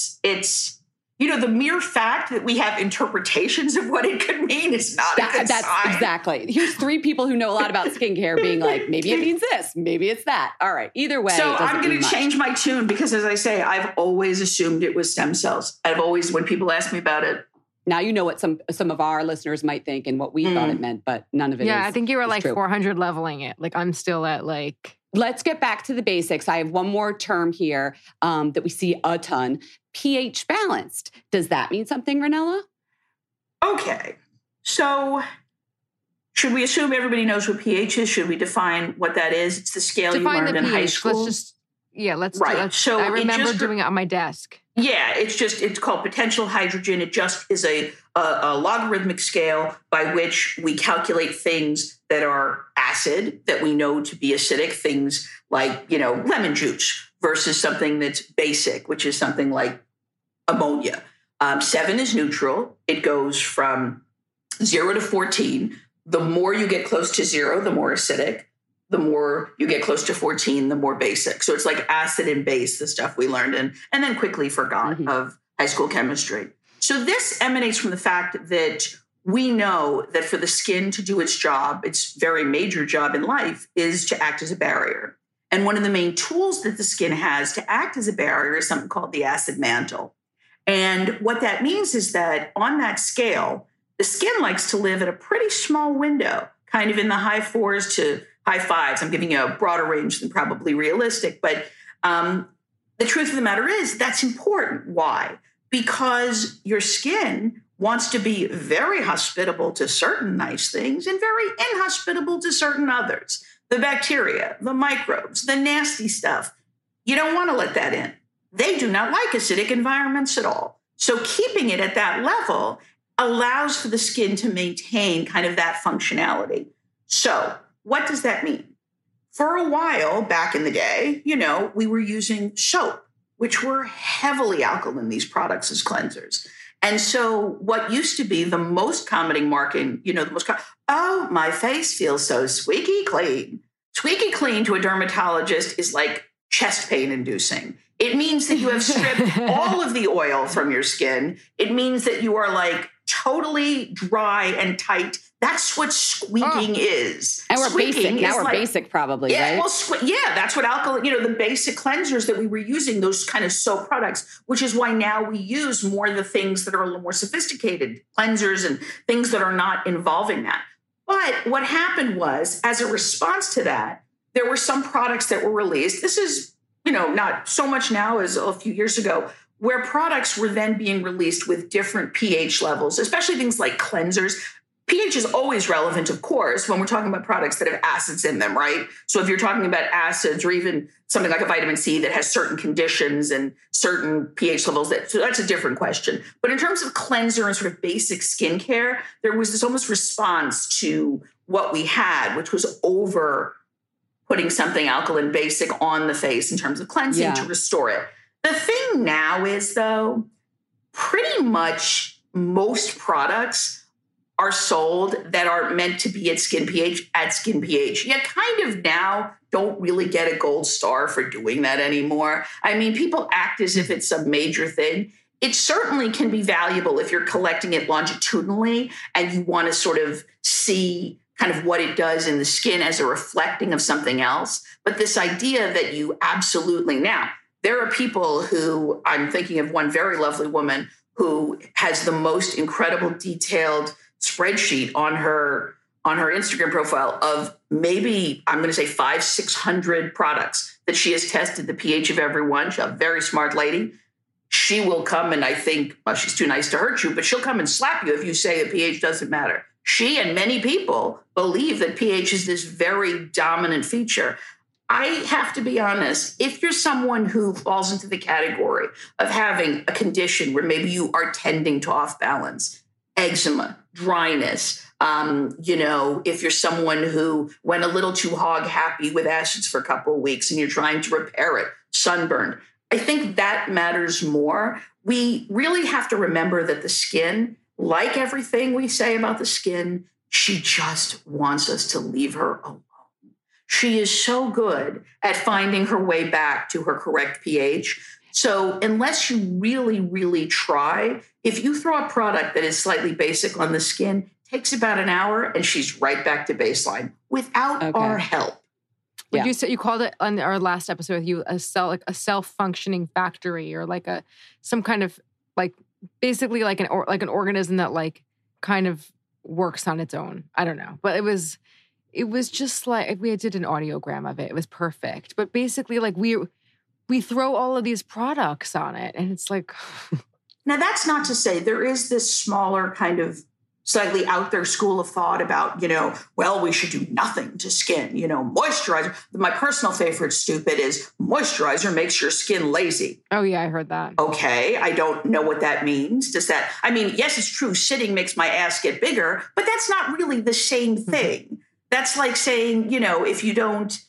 the mere fact that we have interpretations of what it could mean is not a good sign. Exactly. Here's three people who know a lot about skincare being like, maybe it means this, maybe it's that. All right. Either way. So I'm going to change my tune, because, as I say, I've always assumed it was stem cells. I've always, when people ask me about it. Now you know what some of our listeners might think and what we thought it meant, but none of it is. Yeah, I think you were like true. 400 leveling it. Like, I'm still at like... Let's get back to the basics. I have one more term here that we see a ton. pH balanced. Does that mean something, Rinella? Okay. So should we assume everybody knows what pH is? Should we define what that is? It's the scale you learned in high school. Let's so I remember doing it on my desk. Yeah, it's called potential hydrogen. It just is a logarithmic scale by which we calculate things that are acid, that we know to be acidic, things like, lemon juice versus something that's basic, which is something like ammonia. 7 is neutral. It goes from 0 to 14. The more you get close to 0, the more acidic. The more you get close to 14, the more basic. So it's like acid and base, the stuff we learned and then quickly forgot of high school chemistry. So this emanates from the fact that we know that for the skin to do its job, its very major job in life is to act as a barrier. And one of the main tools that the skin has to act as a barrier is something called the acid mantle. And what that means is that on that scale, the skin likes to live at a pretty small window, kind of in the high 4s to high 5s. I'm giving you a broader range than probably realistic. But the truth of the matter is that's important. Why? Because your skin wants to be very hospitable to certain nice things and very inhospitable to certain others. The bacteria, the microbes, the nasty stuff. You don't want to let that in. They do not like acidic environments at all. So keeping it at that level allows for the skin to maintain kind of that functionality. So what does that mean? For a while back in the day, we were using soap, which were heavily alkaline, these products as cleansers. And so what used to be the most common marking, oh, my face feels so squeaky clean. Squeaky clean to a dermatologist is like chest pain inducing. It means that you have stripped all of the oil from your skin. It means that you are like totally dry and tight. That's what squeaking is. And we're squeaking basic. Now we're basic probably, right? Well, that's what alkaline, the basic cleansers that we were using, those kind of soap products, which is why now we use more of the things that are a little more sophisticated cleansers and things that are not involving that. But what happened was, as a response to that, there were some products that were released. This is, not so much now as a few years ago, where products were then being released with different pH levels, especially things like cleansers. pH is always relevant, of course, when we're talking about products that have acids in them, right? So if you're talking about acids or even something like a vitamin C that has certain conditions and certain pH levels, so that's a different question. But in terms of cleanser and sort of basic skincare, there was this almost response to what we had, which was over putting something alkaline basic on the face in terms of cleansing to restore it. The thing now is, though, pretty much most products are sold that are meant to be at skin pH. You kind of now don't really get a gold star for doing that anymore. I mean, people act as if it's some major thing. It certainly can be valuable if you're collecting it longitudinally and you want to sort of see kind of what it does in the skin as a reflecting of something else. But this idea that you absolutely now, there are people who, I'm thinking of one very lovely woman who has the most incredible detailed spreadsheet on her Instagram profile of maybe, I'm going to say 500-600 products that she has tested the pH of every one. She's a very smart lady. She will come and I think, well, she's too nice to hurt you, but she'll come and slap you if you say that pH doesn't matter. She and many people believe that pH is this very dominant feature. I have to be honest, if you're someone who falls into the category of having a condition where maybe you are tending to off balance, eczema, dryness, if you're someone who went a little too hog happy with acids for a couple of weeks and you're trying to repair it, sunburned, I think that matters more. We really have to remember that the skin, like everything we say about the skin, she just wants us to leave her alone. She is so good at finding her way back to her correct pH. So unless you really, really try, if you throw a product that is slightly basic on the skin, it takes about an hour and she's right back to baseline without our help. Would you say you called it on our last episode with you a self-functioning factory, or like some kind of like basically like an organism that like kind of works on its own. I don't know, but it was just like we did an audiogram of it. It was perfect, but basically like we throw all of these products on it, and it's like. Now that's not to say there is this smaller kind of slightly out there school of thought about, well, we should do nothing to skin, moisturizer. My personal favorite stupid is moisturizer makes your skin lazy. Oh, yeah, I heard that. Okay, I don't know what that means. Yes, it's true, sitting makes my ass get bigger, but that's not really the same thing. That's like saying, if you don't,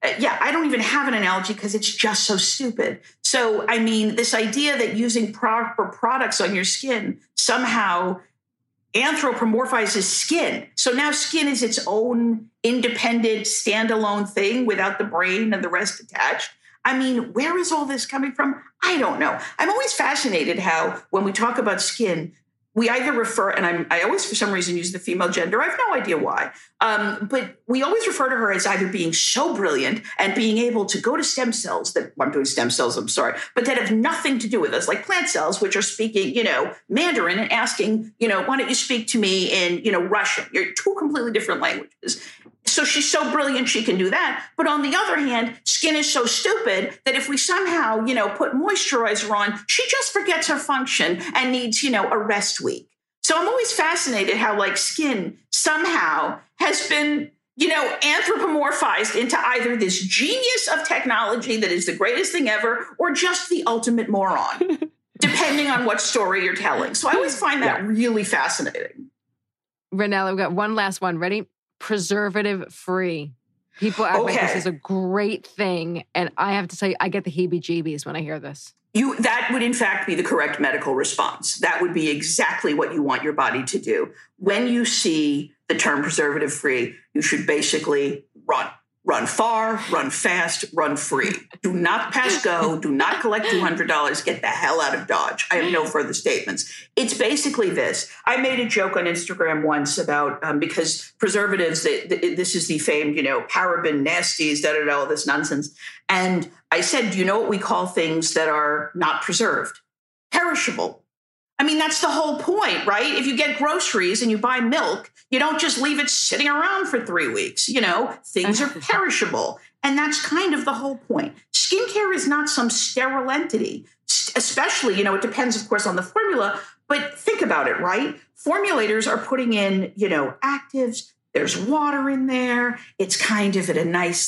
I don't even have an analogy because it's just so stupid. So, this idea that using proper products on your skin somehow anthropomorphizes skin. So now skin is its own independent, standalone thing without the brain and the rest attached. Where is all this coming from? I don't know. I'm always fascinated how when we talk about skin, we either refer, and I always for some reason use the female gender. I have no idea why. But we always refer to her as either being so brilliant and being able to go to stem cells I'm doing stem cells, I'm sorry, but that have nothing to do with us, like plant cells, which are speaking, Mandarin and asking, why don't you speak to me in, Russian? You're two completely different languages. So she's so brilliant, she can do that. But on the other hand, skin is so stupid that if we somehow, put moisturizer on, she just forgets her function and needs, a rest week. So I'm always fascinated how skin somehow has been, anthropomorphized into either this genius of technology that is the greatest thing ever, or just the ultimate moron, depending on what story you're telling. So I always find that really fascinating. Rinella, we've got one last one. Ready? Preservative free. People act like this is a great thing. And I have to tell you, I get the heebie-jeebies when I hear this. That would in fact be the correct medical response. That would be exactly what you want your body to do. When you see the term preservative free, you should basically run. Run far, run fast, run free. Do not pass go. Do not collect $200. Get the hell out of Dodge. I have no further statements. It's basically this. I made a joke on Instagram once about, because preservatives, this is the famed, paraben nasties, all this nonsense. And I said, do you know what we call things that are not preserved? Perishable. That's the whole point, right? If you get groceries and you buy milk, you don't just leave it sitting around for 3 weeks. Things are perishable. And that's kind of the whole point. Skincare is not some sterile entity, especially, it depends, of course, on the formula. But think about it, right? Formulators are putting in, actives. There's water in there. It's kind of at a nice,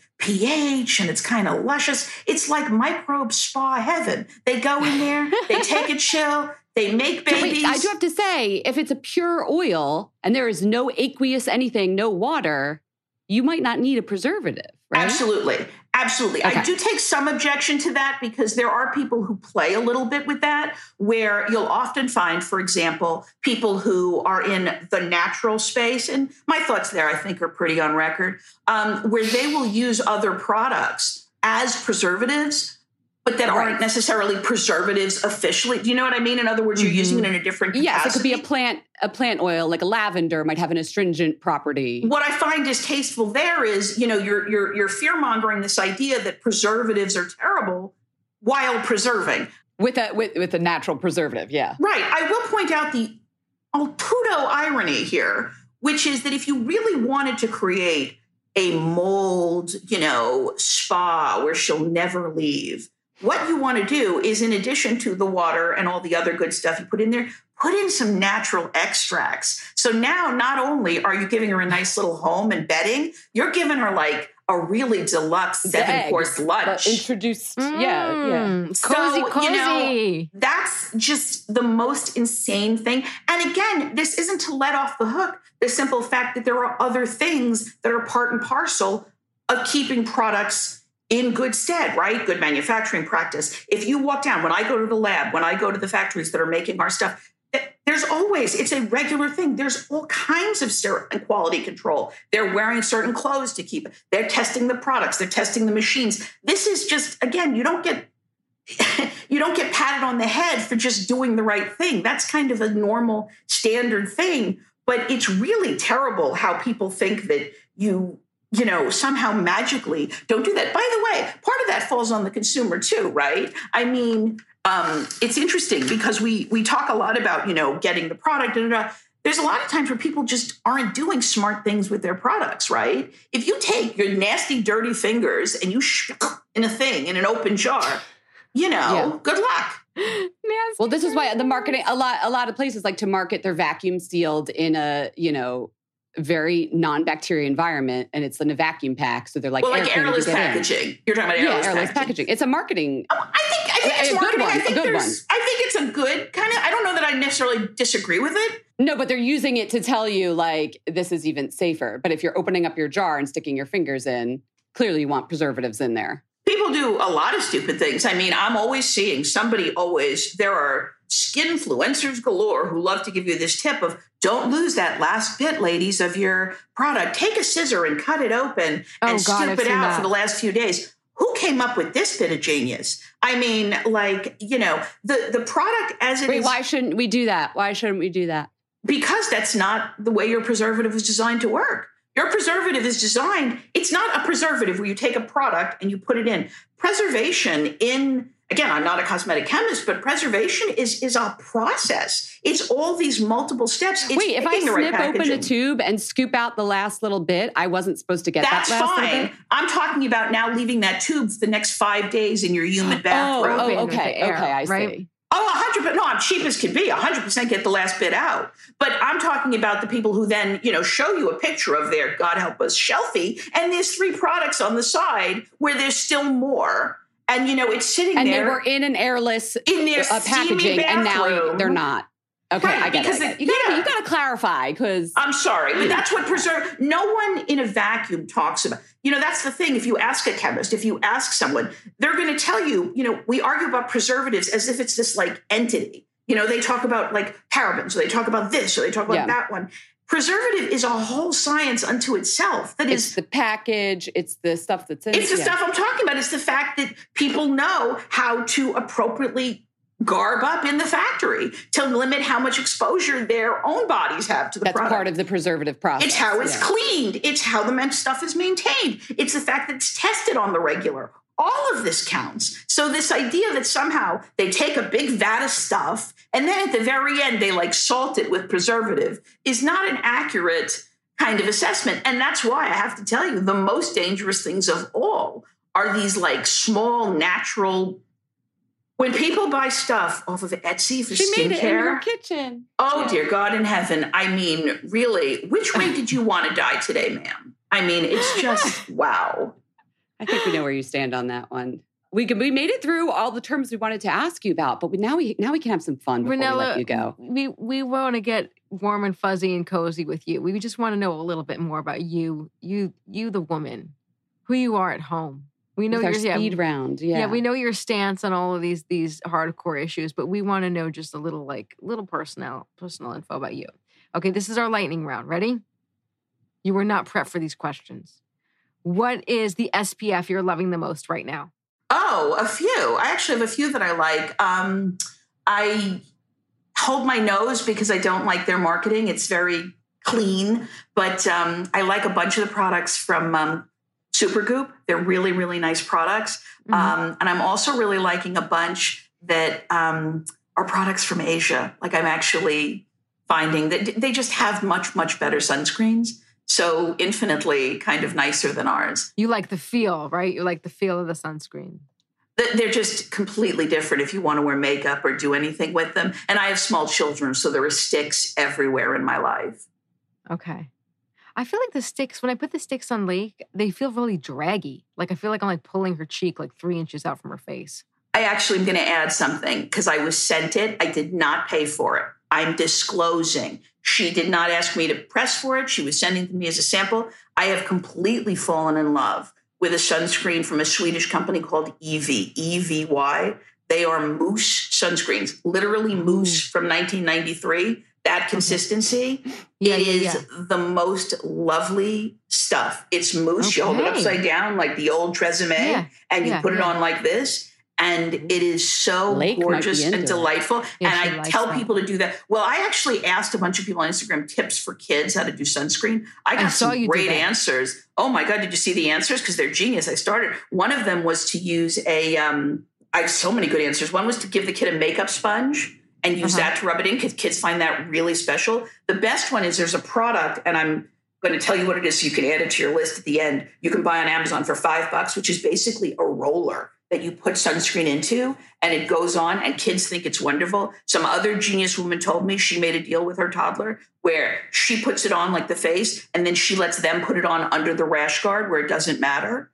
pH, and it's kind of luscious. It's like microbe spa heaven. They go in there, they take a chill, they make babies. Wait, I do have to say, if it's a pure oil and there is no aqueous anything, no water, you might not need a preservative, right? Absolutely. Okay. I do take some objection to that because there are people who play a little bit with that, where you'll often find, for example, people who are in the natural space, and my thoughts there, I think, are pretty on record, where they will use other products as preservatives, but that aren't necessarily preservatives officially. Do you know what I mean? In other words, you're using it in a different capacity. Yes, it could be a plant oil, like a lavender might have an astringent property. What I find distasteful there is, you're fear-mongering this idea that preservatives are terrible while preserving. With a natural preservative, yeah. Right. I will point out the pseudo irony here, which is that if you really wanted to create a mold, spa where she'll never leave, what you want to do is, in addition to the water and all the other good stuff you put in there, put in some natural extracts. So now not only are you giving her a nice little home and bedding, you're giving her a really deluxe 7-course lunch. Introduced, yeah. Cozy. That's just the most insane thing. And again, this isn't to let off the hook the simple fact that there are other things that are part and parcel of keeping products in good stead, right? Good manufacturing practice. If you walk down, when I go to the lab, when I go to the factories that are making our stuff, it's a regular thing. There's all kinds of sterile and quality control. They're wearing certain clothes to keep it. They're testing the products. They're testing the machines. This is just, again, you don't get patted on the head for just doing the right thing. That's kind of a normal standard thing. But it's really terrible how people think that somehow magically don't do that. By the way, part of that falls on the consumer too, right? It's interesting because we talk a lot about, getting the product. There's a lot of times where people just aren't doing smart things with their products, right? If you take your nasty, dirty fingers and you in a thing, in an open jar, good luck. Well, this is why the marketing, a lot of places like to market their vacuum sealed in a, very non-bacteria environment, and it's in a vacuum pack. So they're like, like airless packaging. You're talking about airless packaging. It's a marketing. I think it's marketing. I think it's a good kind of, I don't know that I necessarily disagree with it. No, but they're using it to tell you like, this is even safer. But if you're opening up your jar and sticking your fingers in, clearly you want preservatives in there. People do a lot of stupid things. I mean, I'm always seeing there are skinfluencers galore who love to give you this tip of don't lose that last bit, ladies, of your product. Take a scissor and cut it open and scoop it out for the last few days. Who came up with this bit of genius? I mean, the product as it is. Wait, why shouldn't we do that? Why shouldn't we do that? Because that's not the way your preservative is designed to work. Your preservative is designed, it's not a preservative where you take a product and you put it in. Preservation again, I'm not a cosmetic chemist, but preservation is a process. It's all these multiple steps. Wait, if I snip open a tube and scoop out the last little bit, I wasn't supposed to get that last little bit? That's fine. I'm talking about now leaving that tube for the next 5 days in your humid bathroom. Okay, I see. Oh, 100%. No, I'm cheap as can be. 100% get the last bit out. But I'm talking about the people who then, show you a picture of their, God help us, shelfie, and there's 3 products on the side where there's still more. And, it's sitting there. And they were in an airless in their packaging, and now they're not. Okay, right, I get it. You got to clarify because I'm sorry, but that's what no one in a vacuum talks about. That's the thing. If you ask a chemist, if you ask someone, they're going to tell you, we argue about preservatives as if it's this like entity. They talk about like parabens, or they talk about this, or they talk about that one. Preservative is a whole science unto itself. It's the package. It's the stuff that's in it. It's the stuff I'm talking about. It's the fact that people know how to appropriately garb up in the factory to limit how much exposure their own bodies have to the product. That's part of the preservative process. It's how it's cleaned. It's how the stuff is maintained. It's the fact that it's tested on the regular. All of this counts. So this idea that somehow they take a big vat of stuff and then at the very end they like salt it with preservative is not an accurate kind of assessment. And that's why I have to tell you the most dangerous things of all are these like small natural. When people buy stuff off of Etsy for skincare. She made it in her kitchen. Oh, dear God in heaven. I mean, really, which way did you want to die today, ma'am? I mean, it's just, wow. I think we know where you stand on that one. We made it through all the terms we wanted to ask you about, but now we can have some fun before we let you go. We want to get warm and fuzzy and cozy with you. We just want to know a little bit more about you, the woman, who you are at home. We know your speed round. Yeah, we know your stance on all of these hardcore issues, but we want to know just a little personal info about you. Okay, this is our lightning round. Ready? You were not prepped for these questions. What is the SPF you're loving the most right now? Oh, a few. I actually have a few that I like. I hold my nose because I don't like their marketing. It's very clean, but I like a bunch of the products from Supergoop. They're really, really nice products. Mm-hmm. And I'm also really liking a bunch that are products from Asia. Like I'm actually finding that they just have much, much better sunscreens. So infinitely kind of nicer than ours. You like the feel, right? You like the feel of the sunscreen. They're just completely different if you want to wear makeup or do anything with them. And I have small children, so there are sticks everywhere in my life. Okay. I feel like the sticks, when I put the sticks on Lake, they feel really draggy. Like I feel like I'm like pulling her cheek like 3 inches out from her face. I actually am going to add something because I was sent it. I did not pay for it. I'm disclosing. She did not ask me to press for it. She was sending it to me as a sample. I have completely fallen in love with a sunscreen from a Swedish company called Evy, EVY. They are mousse sunscreens, literally mousse from 1993. That consistency, it is the most lovely stuff. It's mousse. Okay. You hold it upside down like the old Tresemme, and you put it on like this. And it is so gorgeous and delightful. Yeah, and I tell people to do that. Well, I actually asked a bunch of people on Instagram tips for kids how to do sunscreen. I got some great answers. Oh my God, did you see the answers? Because they're genius. I started. One of them was to use I have so many good answers. One was to give the kid a makeup sponge and use that to rub it in because kids find that really special. The best one is there's a product, and I'm going to tell you what it is so you can add it to your list at the end. You can buy on Amazon for $5, which is basically a roller that you put sunscreen into and it goes on and kids think it's wonderful. Some other genius woman told me she made a deal with her toddler where she puts it on like the face and then she lets them put it on under the rash guard where it doesn't matter.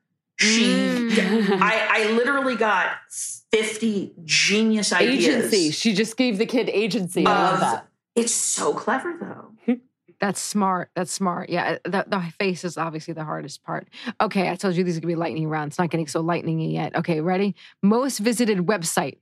I literally got 50 genius ideas. Agency. She just gave the kid agency. I love that. It's so clever, though. That's smart. That's smart. Yeah, the face is obviously the hardest part. Okay, I told you these are going to be lightning round. It's not getting so lightning-y yet. Okay, ready? Most visited website.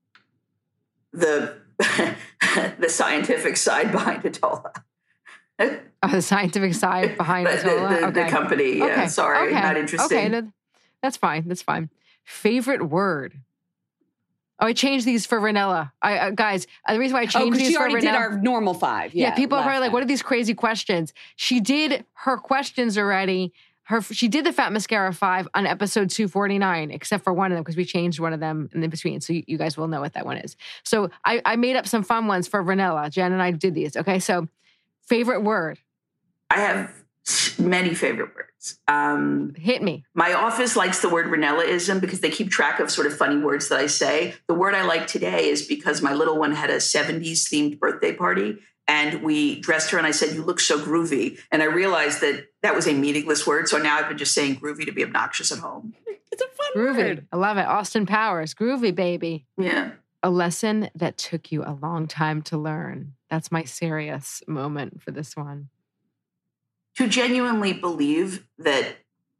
The scientific side behind Atolla. The scientific side behind Atolla? Okay. The company, yeah. Okay. Sorry, not interested. Okay, no, that's fine. That's fine. Favorite word. Oh, I changed these for Ranella. Guys, the reason why I changed these for Ranella. She already did our normal 5. Yeah, people are probably like, what are these crazy questions? She did her questions already. She did the Fat Mascara 5 on episode 249, except for one of them because we changed one of them in between. So you guys will know what that one is. So I made up some fun ones for Ranella. Jen and I did these. Okay, so favorite word. I have many favorite words. Hit me. My office likes the word Ranella-ism because they keep track of sort of funny words that I say. The word I like today is because my little one had a 70s themed birthday party and we dressed her and I said, "You look so groovy." And I realized that was a meaningless word. So now I've been just saying groovy to be obnoxious at home. It's a fun groovy word. I love it. Austin Powers. Groovy, baby. Yeah. A lesson that took you a long time to learn. That's my serious moment for this one. To genuinely believe that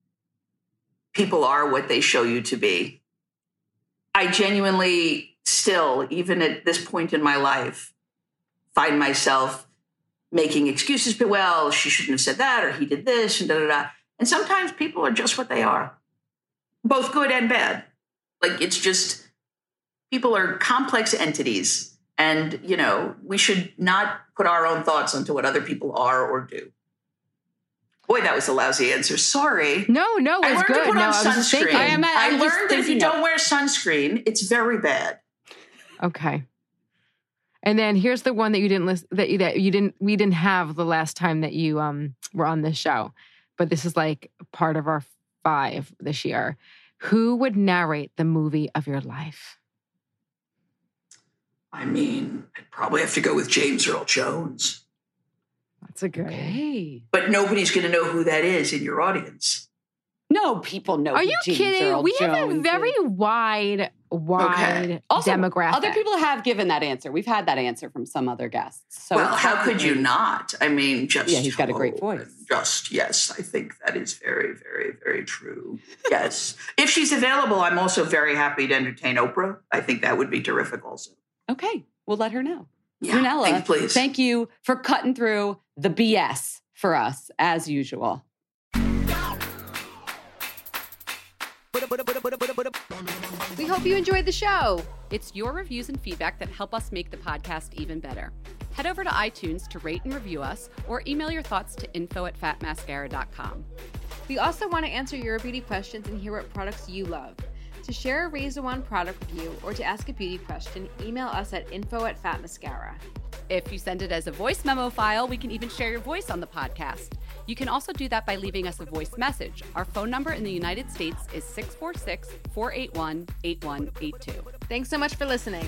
people are what they show you to be. I genuinely still, even at this point in my life, find myself making excuses, but well, she shouldn't have said that, or he did this, and da-da-da. And sometimes people are just what they are, both good and bad. Like, it's just, people are complex entities. And, we should not put our own thoughts onto what other people are or do. Boy, that was a lousy answer. Sorry. No, it was good. To put on sunscreen. I learned that if you don't wear sunscreen, it's very bad. Okay. And then here's the one that you didn't list, we didn't have the last time that you were on this show, but this is like part of our 5 this year. Who would narrate the movie of your life? I mean, I'd probably have to go with James Earl Jones. That's a good. Okay. But nobody's going to know who that is in your audience. No, people know. Are you James kidding? Earl We Jones have a very wide also, demographic. Other people have given that answer. We've had that answer from some other guests. So well, how could you not? I mean, just he's got a great voice. Yes, I think that is very, very, very true. Yes, if she's available, I'm also very happy to entertain Oprah. I think that would be terrific, also. Okay, we'll let her know. Yeah, Ranella, please. Thank you for cutting through the BS for us, as usual. We hope you enjoyed the show. It's your reviews and feedback that help us make the podcast even better. Head over to iTunes to rate and review us, or email your thoughts to info@fatmascara.com. We also want to answer your beauty questions and hear what products you love. To share a Raise the Wand product review or to ask a beauty question, email us at info@fatmascara. If you send it as a voice memo file, we can even share your voice on the podcast. You can also do that by leaving us a voice message. Our phone number in the United States is 646-481-8182. Thanks so much for listening.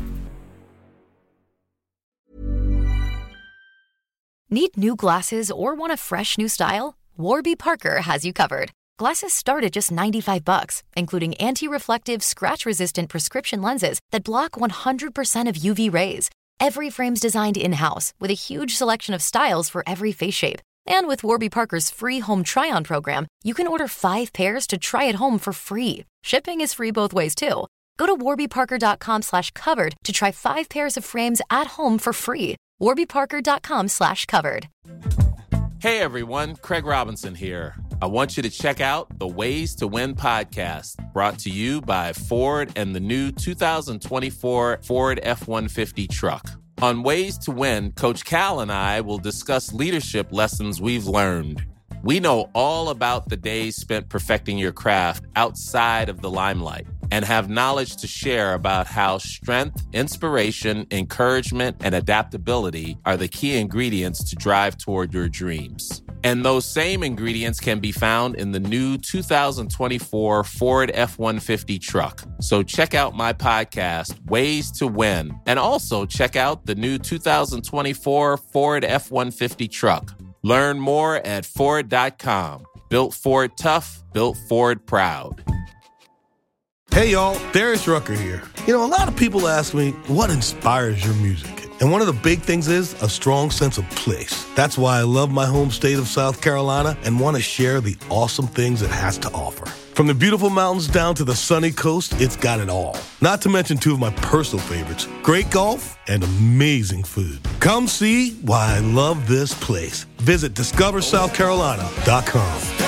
Need new glasses or want a fresh new style? Warby Parker has you covered. Glasses start at just $95, including anti-reflective, scratch-resistant prescription lenses that block 100% of UV rays. Every frame's designed in-house with a huge selection of styles for every face shape. And with Warby Parker's free home try-on program, you can order 5 pairs to try at home for free. Shipping is free both ways, too. Go to warbyparker.com/covered to try 5 pairs of frames at home for free. warbyparker.com/covered. Hey, everyone. Craig Robinson here. I want you to check out the Ways to Win podcast, brought to you by Ford and the new 2024 Ford F-150 truck. On Ways to Win, Coach Cal and I will discuss leadership lessons we've learned. We know all about the days spent perfecting your craft outside of the limelight and have knowledge to share about how strength, inspiration, encouragement, and adaptability are the key ingredients to drive toward your dreams. And those same ingredients can be found in the new 2024 Ford F-150 truck. So check out my podcast, Ways to Win, and also check out the new 2024 Ford F-150 truck. Learn more at Ford.com. Built Ford tough, built Ford proud. Hey y'all, Darius Rucker here. You know, a lot of people ask me, what inspires your music? And one of the big things is a strong sense of place. That's why I love my home state of South Carolina and want to share the awesome things it has to offer. From the beautiful mountains down to the sunny coast, it's got it all. Not to mention two of my personal favorites, great golf and amazing food. Come see why I love this place. Visit discoversouthcarolina.com.